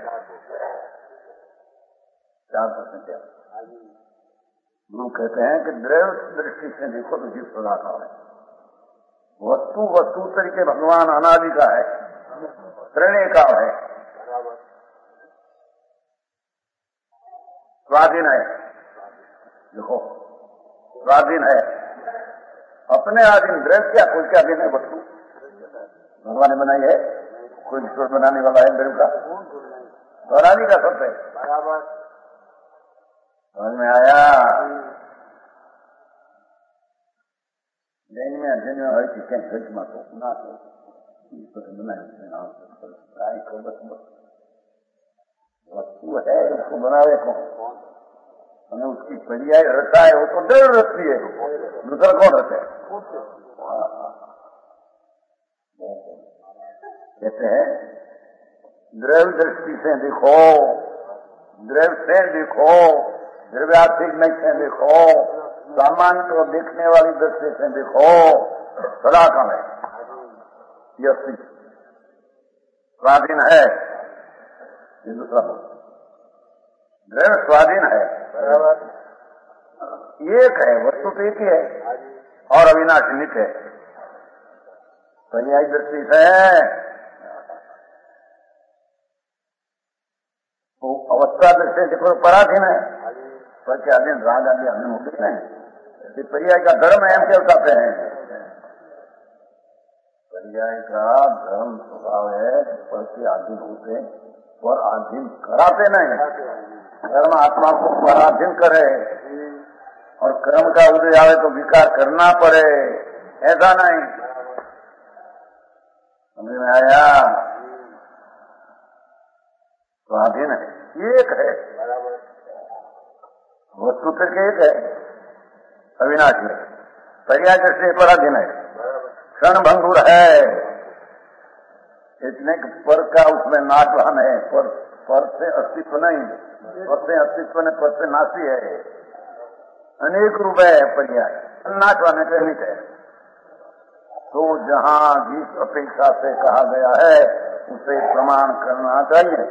चार प्रश्न क्या? गुरु कहते हैं कि द्रव्य दृष्टि से देखो तो जीव सदा का है, वस्तु वस्तु तरीके भगवान अनादि का है, त्रिणय का है, स्वाधीन है। देखो स्वाधीन है, अपने आधीन द्रव्य क्या, कोई क्या अधीन है वस्तु भगवान ने बनाई है, कोई ईश्वर बनाने वाला है द्रव्य का, अनादि का सब है। बराबर समझ में आया? जैन में अध्ययन में हर चीज घट मत ना ईश्वर बनाए वस्तु है, उसको बनावे कौन, हमें उसकी पर्याय रहता है, वो तो डर रखती है, दूसरा कौन रहता है? कहते हैं द्रव्य दृष्टि से देखो, द्रव्य से देखो, द्रव्यात्मिक नहीं से देखो, सामान्य को देखने वाली दृष्टि से देखो, सदा का है यह स्वाधीन है, ये दूसरा बोल द्रव्य स्वाधीन है, एक है, वस्तु तो एक ही है और अविनाशी नित्य है। पर्याय दृष्टि से तो अवस्था दृष्टि देखो पराधीन है, पर क्या अधीन राग आदि अधीन होते हैं, पर्याय का धर्म है, हम क्या कहते हैं? पर्याय का धर्म स्वभाव है पर के अधीन होते और अधीन कराते नहीं। कर्म आत्मा को पराधीन करे और कर्म का उदय आवे तो विकार करना पड़े, ऐसा नहीं। समझ में आया? स्वाधीन है, एक है, वस्तु तक एक है, अविनाशी है। पर्याय से पराधीन है, क्षण भंगुर है, इतने पर का उसमें नाशवान है, पर पर से अस्तित्व नहीं, पर से अस्तित्व ने पर से नाशी है, अनेक रूप है पर्याय, नाशवान है, कहनिक है। तो जहाँ जिस अपेक्षा से कहा गया है उसे प्रमाण करना चाहिए।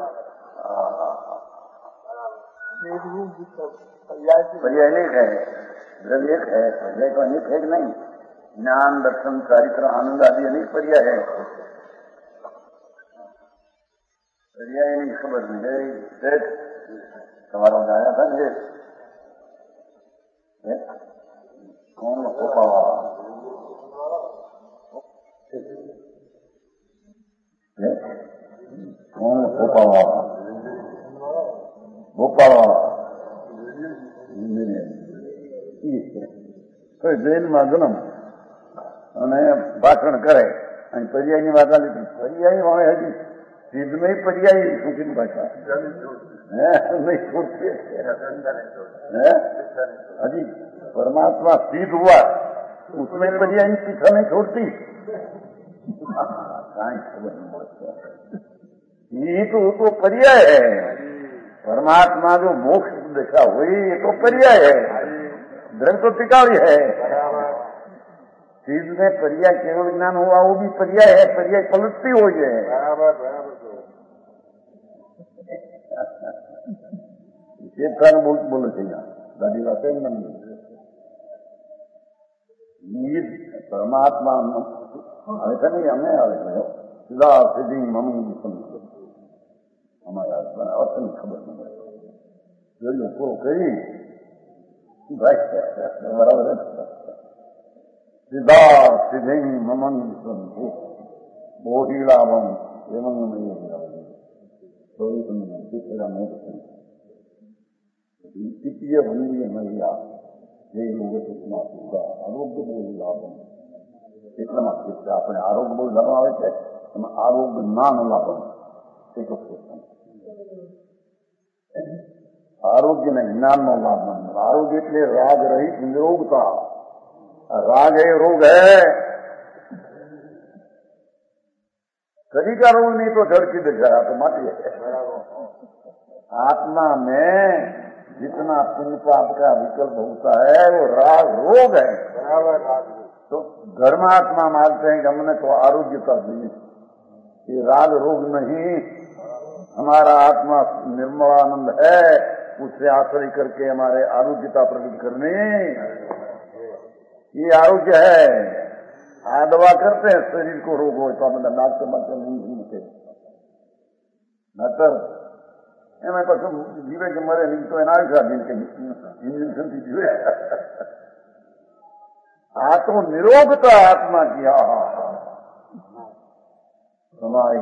पर्याय अनेक है, द्रव्य एक है, पर्याय तो अनेक है कि नहीं। ज्ञान, दर्शन, चारित्र, आनंद आदि अनेक पर्याय है। पर्याय नहीं खबर नहीं गई। सवाल आया था मुझे, कौन हो पावा कौन हो पावा हो पावा કોઈ જેલમાં જન્મ અને ભાષણ કરે અને પર્યાયની વાત આલી પર્યાય વાળે હજી સિદ્ધમાં પર્યાય સુખી ભાષા नहीं छोड़ते अजी परमात्मा सिद्ध हुआ उसमें पर्याय पीछा नहीं छोड़ती। ये तो तो पर्याय है। परमात्मा जो मोक्ष दिशा हुई ये तो पर्याय है, द्रव्य तो टिकावी है। सिद्ध में पर्याय केवल ज्ञान हुआ वो भी पर्याय है, पर्याय पलटती हुई है। चेतन बोल बोले थे यहाँ दादी बातें नहीं परमात्मा ऐसा नहीं हमें आवे सीधा सिद्धि मम्मी हमारे अर्थ नहीं खबर नहीं जो पूरा करी बराबर है। सीधा सिद्धि ममन बोही लाभम एवं द्वितीय वंदीय महिला જે રોગે સુખમાં સુખા આરોગ્ય બહુ લાભ એટલામાં આપણે આરોગ્ય બહુ લાભ આવે છે એમાં આરોગ્ય ના ન લાભ એક આરોગ્ય ને જ્ઞાન નો લાભ મળે। આરોગ્ય એટલે રાગ રહિત નિરોગતા। राग है रोग है, कभी का रोग नहीं तो जड़ की दिशा तो माटी है। आत्मा में जितना पुण्य पाप का विकल्प होता है वो राग रोग है। तो धर्मात्मा मानते हैं कि हमने तो आरोग्य कर दी, ये राग रोग नहीं, हमारा आत्मा निर्मलानंद है, उससे आश्रय करके हमारे आरोग्यता प्रकट करने ये आरोग्य है। आ दवा करते हैं शरीर को रोग हो तो मतलब नाक मात्र नहीं घूमते नतर एम पशु जीवे के मरे नहीं तो एना इंजेक्शन थी जीवे। आ तो निरोगता आत्मा की हमारी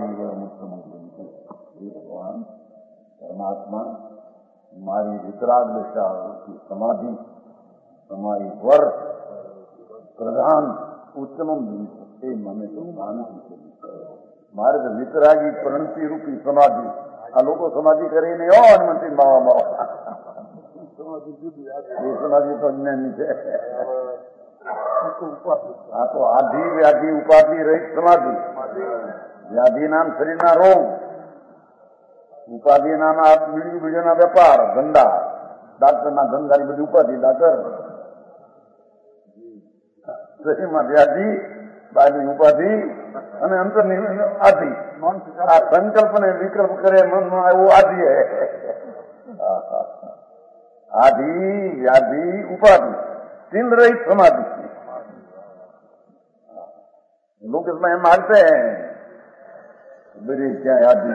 भगवान परमात्मा हमारी वितराग दिशा की समाधि हमारी वर प्रधान उत्तम મને તો માનતી મારે તો વિતરાગી પ્રણતિ રૂપી સમાધિ આ લોકો સમાધિ કરીને ઓ હનુમંતી બાવા બાવા એ સમાધિ તો જ્ઞાની છે। આ તો આધિ વ્યાધિ ઉપાધિ રહિત સમાધિ। વ્યાધિ નામ શરીરના રોગ, ઉપાધિ નામ આ બીજું બીજોના વેપાર ધંધા, ડાક્ટરના ધંધાની બધી ઉપાધિ ડાક્ટર શરીરમાં વ્યાધિ બારની ઉપાધિ અને અંતરની આધિ। આ સંકલ્પ ને વિકલ્પ કરે મનમાં એવું આધિ હે। आदि व्याधि उपाधि तीन रहित समाधि। लोग इसमें मानते हैं मेरे क्या आदि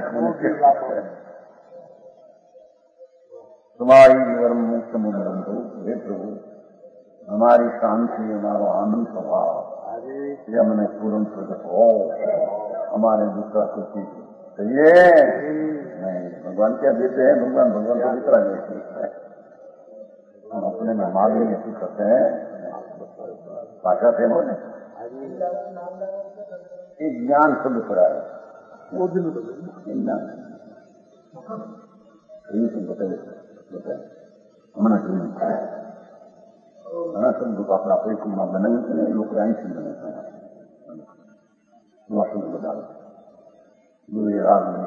तुम्हारी वर्म मुक्त मुद्रम हे प्रभु हमारी शांति हमारा आनंद स्वभाव ये मैंने पूर्ण प्रकट हो हमारे दूसरा कुछ चीज चाहिए नहीं। भगवान क्या देते हैं? भगवान भगवान को दूसरा देते हैं। हम अपने में मांगे में कुछ करते हैं भाषा थे बोले एक ज्ञान शब्द पड़ा है वो दिन ज्ञान बताए हमारा घना शब्द को अपना कोई कुमार बनाने लोग आई से बनाते हैं बता गुरु राग में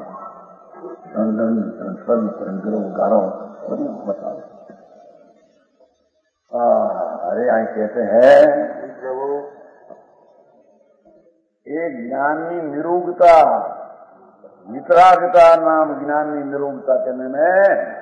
स्वर्ण ग्रह गारो बता अरे आई कहते हैं एक ज्ञानी निरोगता वितरागता नाम ज्ञानी निरोगता कहने में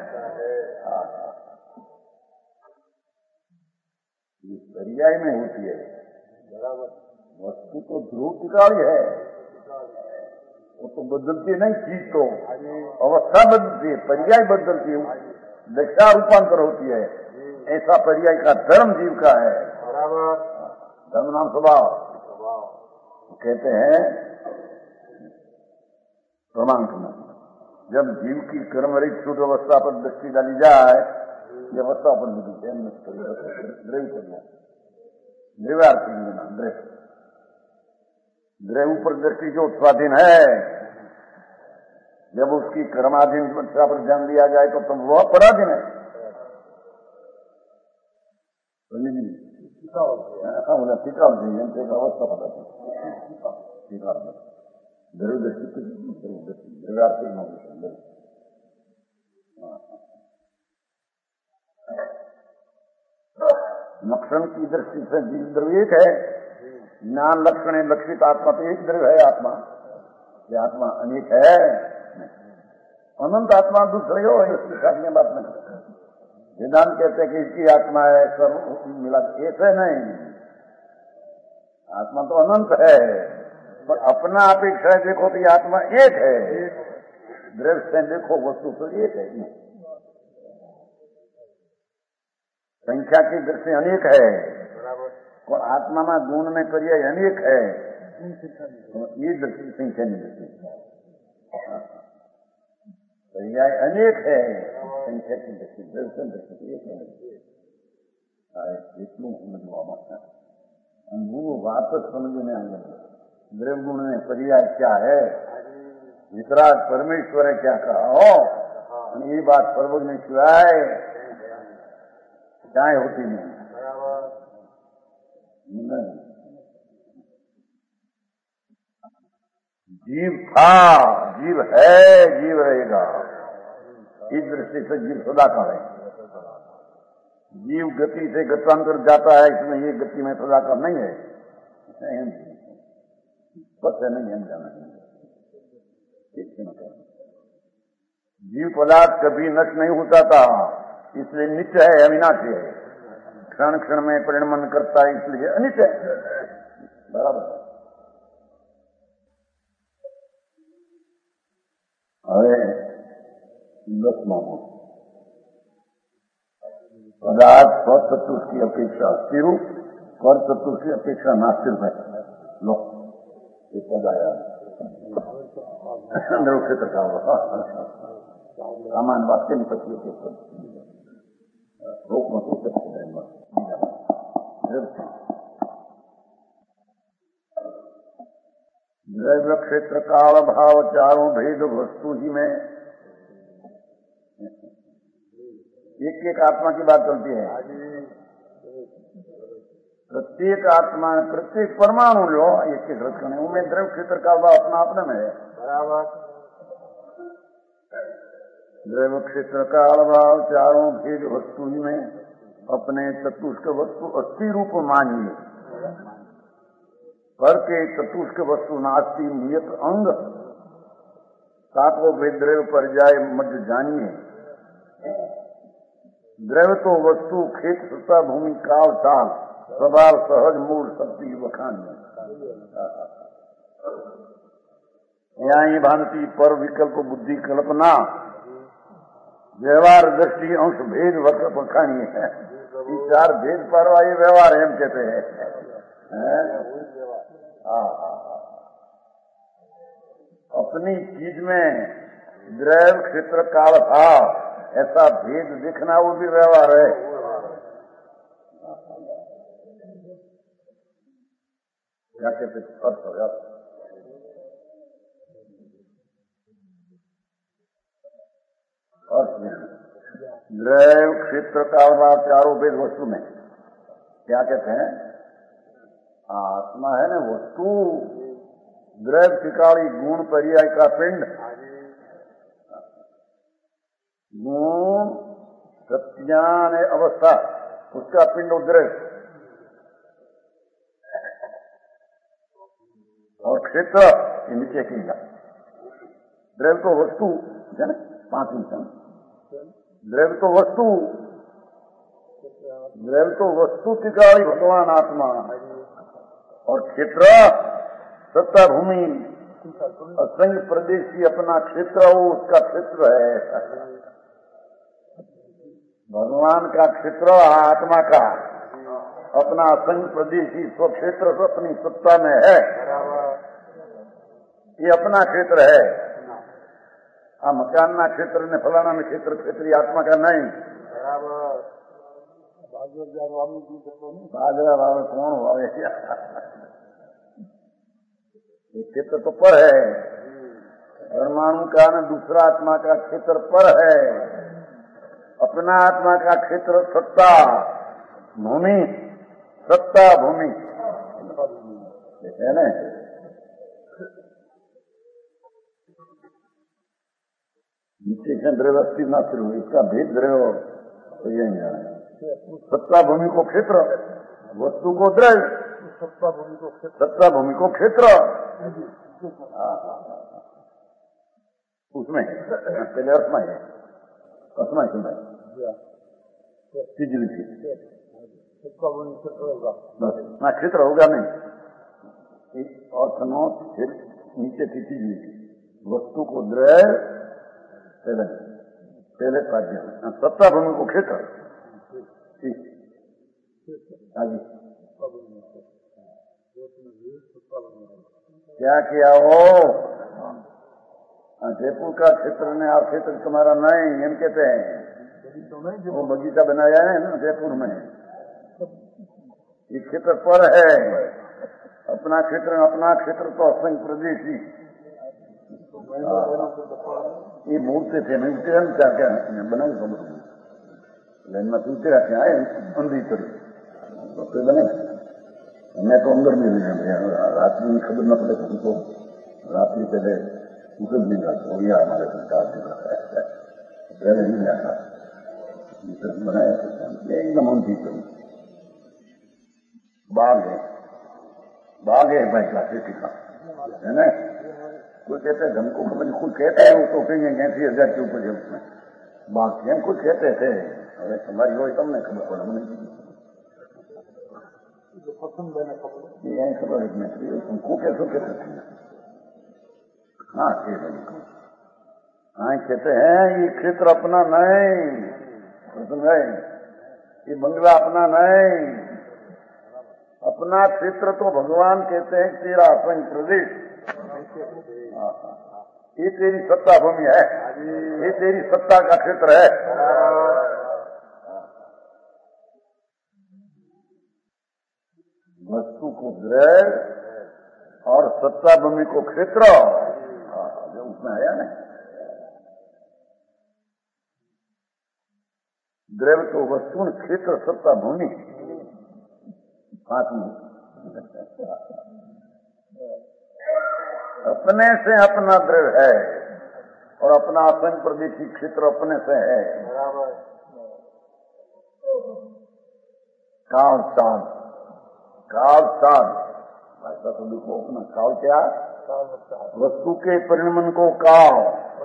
पर्याय में होती है। वस्तु तो ध्रुव टिकाई है वो तो बदलती नहीं चीज तो अवस्था बदलती है पर्याय बदलती है दशा रूपांतर होती है। ऐसा पर्याय का धर्म जीव का है। धर्म नाम स्वभाव कहते हैं प्रमाण करना। जब जीव की कर्म रहित शुद्ध अवस्था पर दृष्टि डाली जाए ये अवस्था पर मिलती है द्रव्य करना द्रव्यार्थ द्रव्य द्रव्य ऊपर दृष्टि जो स्वाधीन है जब उसकी कर्माधीन अवस्था पर ध्यान दिया जाए तो तब वह पराधीन है। टीका अवस्था पता टीका द्रव्य दृष्टि द्रव्यार्थ लक्षण की दृष्टि से जीव द्रव्य एक है। ज्ञान लक्षण लक्षित आत्मा तो एक द्रव्य है। आत्मा ये आत्मा अनेक है अनंत आत्मा दूसरे हो इसकी साधने बात नहीं। वेदांत कहते हैं कि इसकी आत्मा है सर्व मिला ऐसे नहीं। आत्मा तो अनंत है पर अपना अपेक्षा देखो तो ये आत्मा एक है। द्रव्य से देखो वस्तु तो एक है। संख्या की दृष्टि अनेक है और आत्मा में गुण में पर्याय अनेक है। ये दृष्टि संख्या की दृष्टि पर्याय अनेक है संख्या की दृष्टि द्रव्य दृष्टि एक है। इतनी वो बात समझ में आएंगे द्रव्य गुण में पर्याय क्या है वितराग परमेश्वर है क्या कहा हो ये बात प्रभु ने सिवाय चाहे होती नहीं। नहीं जीव था जीव है जीव रहेगा। इस दृष्टि से जीव सदा का है। जीव गति से गतांतर जाता है इसमें ये गति में सदा का नहीं है। बस है नहीं हम जाना जीव पदार्थ कभी नष्ट नहीं होता था इसलिए नित्य है अविनाशी है। क्षण क्षण में परिणमन करता है इसलिए अनित्य है। बराबर अरे दसवां पदार्थ स्वतत्व की अपेक्षा स्थिर पर तत्व की अपेक्षा नास्तिक है। लो एक पद आया क्षेत्र का सामान्य वाक्य में पत्नी के रोक मत द्रव्य क्षेत्र काल भाव चारों भेद वस्तु ही में एक एक आत्मा की बात चलती है। प्रत्येक आत्मा प्रत्येक परमाणु लो एक एक रक्षण है उनमें द्रव्य क्षेत्र काल भाव अपना अपने में है। बराबर द्रव्य क्षेत्र काल भाव चारों भेद वस्तु ही में अपने चतुष्क वस्तु अस्थि रूप मानिए पर के चतुष्क वस्तु नास्ति नियत अंग सातों भेद द्रव्य पर जाए मध्य जानिए। द्रव्य तो वस्तु खेत सत्ता भूमि काल चाल स्वभाव सहज मूल शक्ति बखान यहाँ ही भांति पर विकल्प बुद्धि कल्पना व्यवहार दृष्टि अंश भेद बखानी है। ये चार भेद पर ये व्यवहार हम कहते हैं। हाँ हाँ अपनी चीज में द्रव्य क्षेत्र काल भाव ऐसा भेद दिखना वो भी व्यवहार है। क्या कहते अर्थ होगा अर्थ द्रव्य क्षेत्र काल भाव चारों भेद वस्तु में क्या कहते हैं? आत्मा है ना वस्तु, द्रव्य त्रिकाली गुण पर्याय का पिंड, गुण सत्यान अवस्था उसका पिंड द्रव्य, और क्षेत्र ये नीचे की द्रव्य तो वस्तु है ना, पांच इंसान द्रव्य तो वस्तु, द्रव्य तो वस्तु त्रिकाली भगवान आत्मा, और क्षेत्र सत्ता भूमि असंग प्रदेशी अपना क्षेत्र हो उसका क्षेत्र है। भगवान का क्षेत्र आत्मा का अपना असंग प्रदेशी स्वक्षेत्र तो अपनी सत्ता में है, ये अपना क्षेत्र है। आ मकान ना क्षेत्र ने फलाना में क्षेत्र क्षेत्रीय आत्मा का नहीं। बाजरा भाव कौन भावे ये क्षेत्र तो पर है, परमाणु का न दूसरा आत्मा का क्षेत्र पर है, अपना आत्मा का क्षेत्र सत्ता भूमि, सत्ता भूमि है न। नीचे के द्रव्य अस्थिर न फिर इसका भेद द्रव्य तो यही है। सत्ता भूमि को क्षेत्र, वस्तु को द्रव्य, सत्ता भूमि को क्षेत्र, सत्ता भूमि को क्षेत्र उसमें पहले अर्थ में है, अर्थ में सुना चीज लिखी बस ना क्षेत्र होगा नहीं, अर्थ नो फिर नीचे की चीज लिखी, वस्तु को द्रव्य पहले पहले कार्य, सत्ता भूमि को क्षेत्र, आगे क्या किया हो? जयपुर का क्षेत्र ने आप क्षेत्र तुम्हारा नहीं हम कहते हैं, वो बगीचा बनाया है ना जयपुर में, ये क्षेत्र पर है, अपना क्षेत्र अपना क्षेत्र तो असंग प्रदेशी ये मूर्ति थे नहीं क्या क्या बनाए लाइन में टूटे रखे आए अंधी तरी तो बने। मैं तो अंदर में नहीं, रात्रि में खबर न पड़े तुमको, रात्रि पहले उतर नहीं जाता हो गया हमारे सरकार पहले नहीं आता बनाया एकदम अंधी तरी बाघ है, बाघ है भाई का सिटी का है ना। कोई कहते हैं हमको खबर नहीं, कुछ कहते हैं वो तो कहेंगे ऐसी हजार के ऊपर उसमें बाघ थे, कुछ कहते थे अरे तुम्हारी हो तब नहीं खबर पड़ा नहीं यही खबर रखना चाहिए तुमको कैसे कहते थे। हाँ हाँ कहते हैं ये क्षेत्र अपना नहीं, समझे ये बंगला अपना नहीं, अपना क्षेत्र तो भगवान कहते हैं तेरा असंग प्रदेश, ये तेरी सत्ता भूमि है, ये तेरी सत्ता का क्षेत्र है। वस्तु को द्रव्य और सत्ता भूमि को क्षेत्र जो उसमें आया ना, द्रव्य तो वस्तु क्षेत्र सत्ता भूमि पांच अपने से अपना द्रव्य है और अपना असंग प्रदेशी क्षेत्र अपने से है। काल साध काल साध ऐसा तो देखो अपना काल क्या, वस्तु के परिणमन को काल,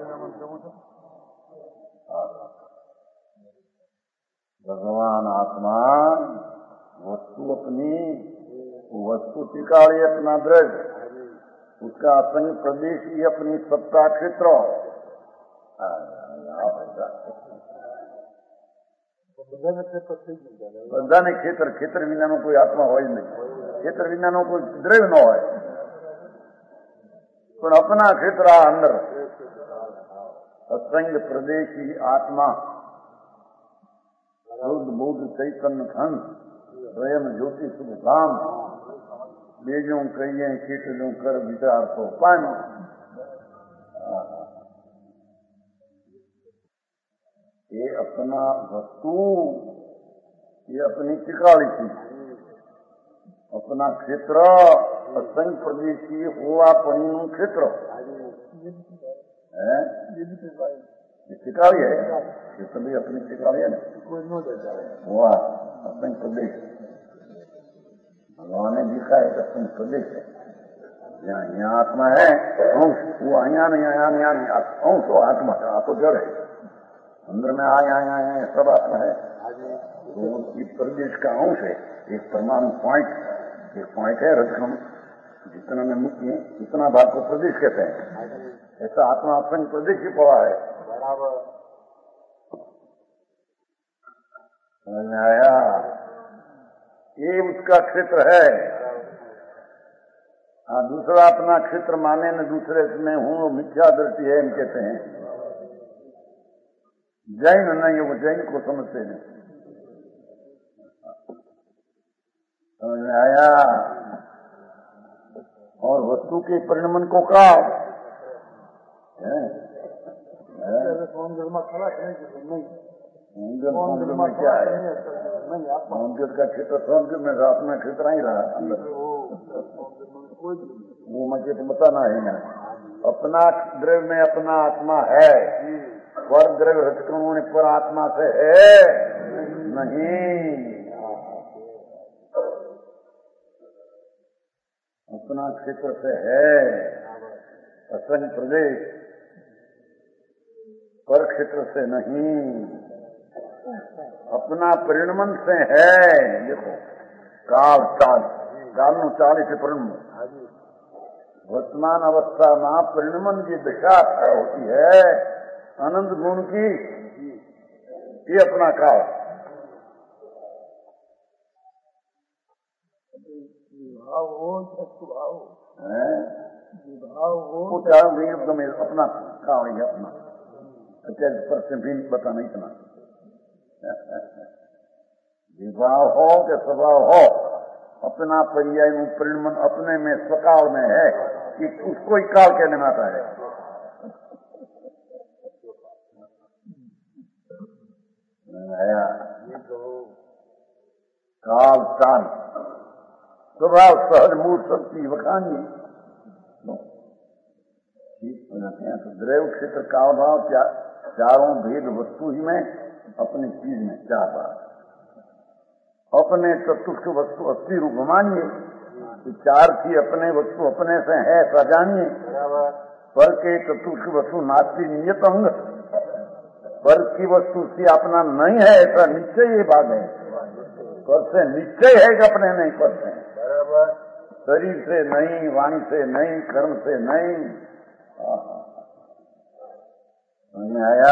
भगवान आत्मा वस्तु अपनी, वस्तु त्रिकाली अपना द्रव्य, उसका असंग प्रदेश ही अपनी सत्ता क्षेत्र। બધાને ખેતર ખેતર વિનાનો કોઈ આત્મા હોય જ નહીં, ખેતર વિનાનો કોઈ દ્રવ્ય ન હોય, પણ અપના ખેતર આ અંદર असंग प्रदेशी आत्मा शुद्ध बुद्ध चैतन्य खंड स्वयं ज्योति शुभ धाम बेजों कहिए कीटों कर विचार तो पानी। ये अपना वस्तु ये अपनी टिकाली थी, अपना क्षेत्र असंग प्रदेशी हुआ पणी क्षेत्र है, ये टिकाली है, ये सभी अपनी टिकाली है ना, हुआ असंग प्रदेश भगवान ने लिखा है असंग प्रदेश है, यहाँ यहाँ आत्मा है अंश, वो यहाँ नहीं यहाँ नहीं यहाँ अंश हो आत्मा का, आपको जड़ है अंदर में आया आया आया सब आत्मा है, तो इस प्रदेश का अंश है, एक परमाणु पॉइंट, एक पॉइंट है रजकम, जितना में मुक्ति है उतना भाग को प्रदेश कहते हैं, ऐसा आत्मा असंग प्रदेश ही पड़ा है। आया ये उसका क्षेत्र है, हाँ दूसरा अपना क्षेत्र माने न दूसरे में हूँ मिथ्या दृष्टि है हम कहते हैं, जैन नहीं वो जैन को समझते हैं। समझ में आया? और वस्तु के परिणमन को कहा में क्या है, मंदिर का क्षेत्र सौंदर्य में अपना क्षेत्र ही रहा, वो मुझे तो बताना है ना, अपना द्रव्य में अपना आत्मा है, पर द्रव्य रजकणों ने पर आत्मा से है नहीं, अपना क्षेत्र से है असंग प्रदेश, पर क्षेत्र से नहीं, अपना परिणमन से है। देखो काल चाल काल नु चाल से परिणमन, वर्तमान अवस्था में परिणमन की दिशा होती है आनंद गुण की, ये अपना काल भाव हो स्वभाव है, भाव हो चाल भी एकदम अपना काल है, अपना अत्याचार पर से भी बताना इतना विभाव हो कि स्वभाव हो, अपना पर्याय में परिणमन अपने में स्वकाल में है कि उसको ही काल कहने में आता है। आया काल काल स्वभाव सहज मूल शक्ति वखानी ठीक हो जाते हैं। तो द्रव्य क्षेत्र काल भाव क्या चारों भेद वस्तु ही में अपनी चीज में चार बार अपने चतुष्ट वस्तु अस्थि रूप मानिए कि चार की अपने वस्तु अपने से है ऐसा जानिए, पर के चतुष्ट वस्तु नास्ती नियत अंग, पर की वस्तु से अपना नहीं है ऐसा निश्चय ये बात है, पर से निश्चय है कि अपने नहीं पर से, शरीर से नहीं, वाणी से नहीं, कर्म से नहीं। समझ आया?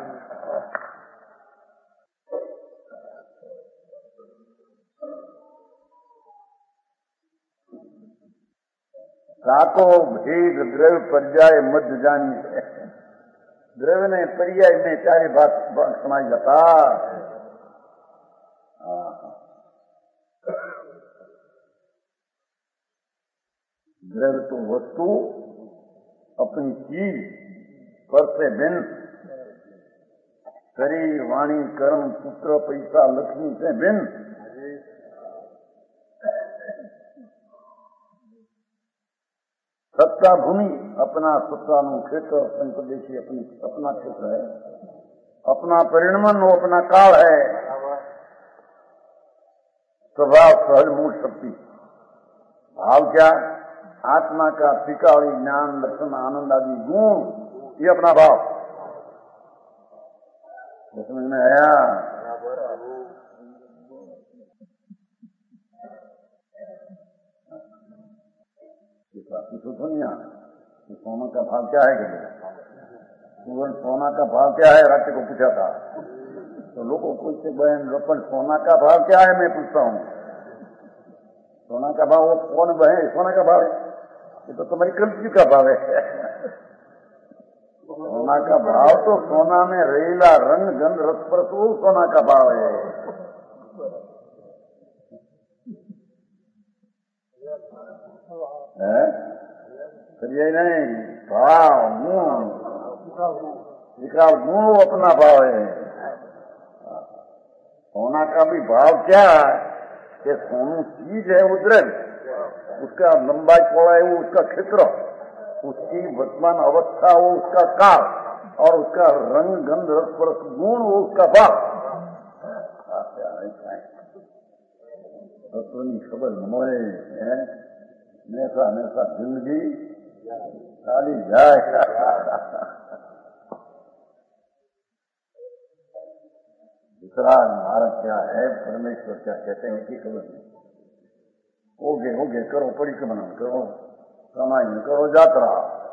सातो भेद द्रव्य पर्याय मध्य जानिए, द्रव्य ने पर्याय में चाहे बात समाई जाता, द्रव्य तो वस्तु अपनी चीज पर से भिन्न, शरीर वाणी कर्म पुत्र पैसा लक्ष्मी से भिन्न, सत्ता भूमि अपना सत्तानु क्षेत्र संप्रदेशी अपनी अपना क्षेत्र है, अपना परिणमन वो अपना काल है, स्वभाव सहज मूल शक्ति, भाव क्या आत्मा का त्रिकाली ज्ञान दर्शन आनंद आदि गुण, ये अपना भाव। समझ में आया? सुनिया सोना का भाव क्या है? कि सोना का भाव क्या है? राज्य को पूछा था, तो लोगों को पूछते बहन रपन सोना का भाव क्या है? मैं पूछता हूँ सोना का भाव वो कौन बहन सोना का भाव है? ये तो तुम्हारी कल्पना का भाव है। सोना का भाव तो सोना में रेला रंग गंध रस परस वो सोना का भाव है। यही नहीं भाव गुण विकास गुण वो अपना भाव है। सोना का भी भाव क्या है कि सोनू चीज है वो द्रव्य, उसका लंबाई चौड़ाई वो उसका क्षेत्र, उसकी वर्तमान अवस्था वो उसका काल और उसका रंग गंध रस परस गुण वो उसका भाव। तत्वनी खबर न मोए ऐसा ऐसा जिंदगी सारी जाए। दूसरा भारत क्या है, परमेश्वर क्या कहते हैं उसकी खबर नहीं। होगे होगे करो परिक्रमण करो कमाई करो यात्रा।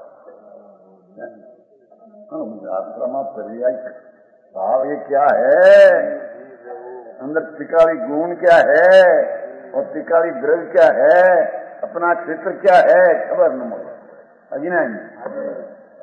यात्रा में पर्याय भाव ये क्या है, अंदर टिकाली गुण क्या है और टिकाली द्रव्य क्या है, अपना क्षेत्र क्या है, खबर न मुझे अजी नहीं।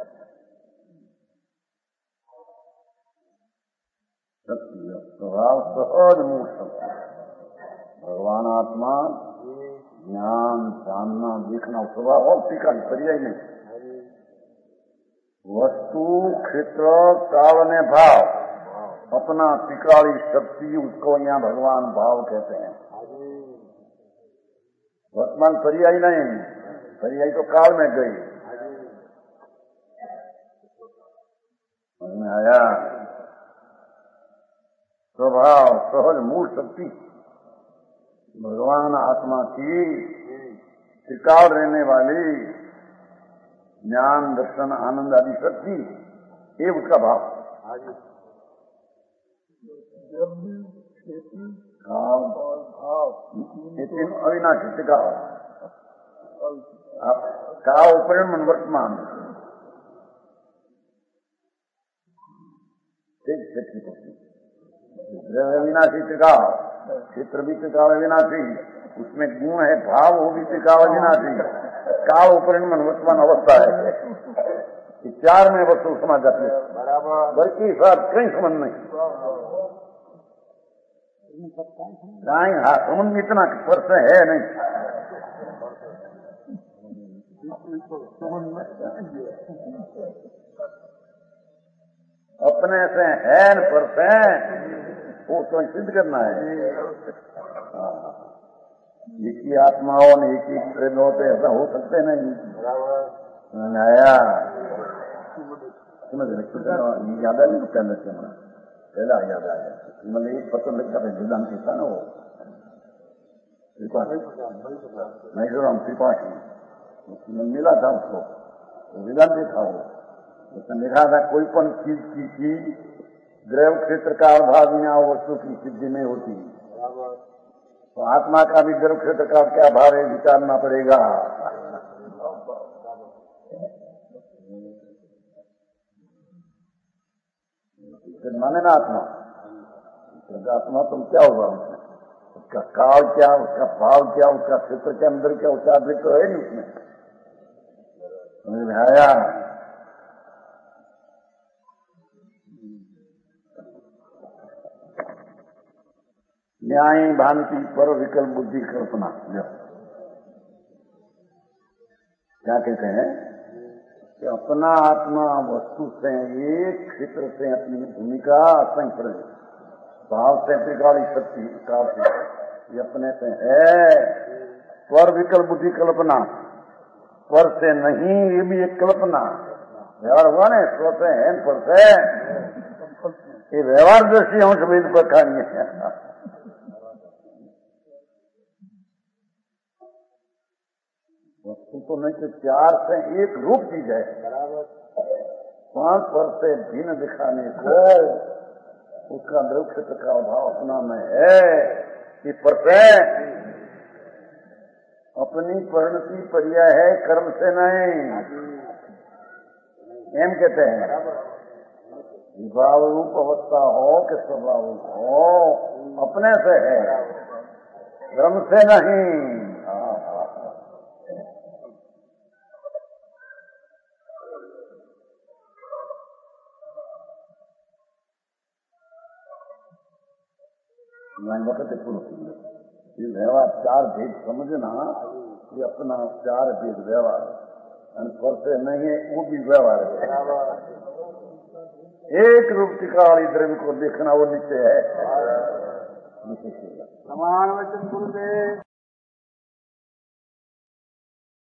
स्वभाव सहज मूर्त भगवान आत्मा ज्ञान जानना देखना स्वभाव और टिकाली पर्याय नहीं। वस्तु क्षेत्र काल ने भाव अपना टिकाली शक्ति उसको यहाँ भगवान भाव कहते हैं। वर्तमान पर्याय नहीं, पर्याय तो काल में गई। समझ में आया? स्वभाव सहज मूल शक्ति भगवान आत्मा की टिकाव रहने वाली ज्ञान दर्शन आनंद आदि शक्ति ये उसका भाव। काल और भाव ये तीन अविनाशी टिकाव। काल उपरिण वर्तमान द्रव्य अविनाशी टिकाव, क्षेत्र भी टिकाव अविनाशी, उसमें गुण है भाव वो भी टिकाव अविनाशी, काल उपरिण वर्तमान अवस्था है। ये चार में वस्तु समझ जाती है बराबर, बल्कि साथ कहीं समझ नहीं नहीं हाँ समझ इतना स्पर्श है नहीं। अपने से है न स्पर्श है वो तो सिद्ध करना है। एक ही आत्मा हो न एक ही प्रेम होते ऐसा हो सकते नहीं। आया समझ याद है नहीं पहले से मना पहला याद आया मतलब एक पत्र लिखता था विधान था ना वो मैसूराम त्रिपाठी मिला था उसको विधान था वो उसने लिखा था कोई पण चीज की चीज द्रव्य क्षेत्र का अभाव बिना वस्तु की सिद्धि में होती, तो आत्मा का भी द्रव्य क्षेत्र का क्या भाव है विचारना पड़ेगा। माने ना आत्मा आत्मा तुम क्या होगा उसमें, उसका काल क्या, उसका भाव क्या, उसका क्षेत्र के अंदर क्या, उसका अधिक तो है नहीं उसमें। समझ में आया? न्याय भांति पर विकल्प बुद्धि कल्पना क्या कहते हैं कि अपना आत्मा वस्तु से एक क्षेत्र से अपनी भूमिका संग भाव से त्रिकाली शक्ति काल से ये अपने से है। पर विकल्प बुद्धि कल्पना पर से नहीं, ये भी एक कल्पना व्यवहार हुआ ना स्व से है पर से ये व्यवहार दृष्टि हम सभी पर खानी है। वस्तु तो नहीं तो चार से एक रूप चीज है, पांच पर से भिन्न दिखाने को उसका द्रव्य क्षेत्र का अभाव अपना में है कि पर से अपनी परिणति पर्याय है कर्म से नहीं। एम कहते हैं विभाव रूप अवस्था हो कि स्वभाव हो, अपने से है, ब्रह्म से नहीं। मैं वक्त पूर्ण ये व्यवहार चार भेद समझना, ये अपना चार भेद व्यवहार से नहीं है, वो भी व्यवहार है। एक रूप टिकाली द्रव्य को देखना वो नीचे है। समान वचन गुरुदेव।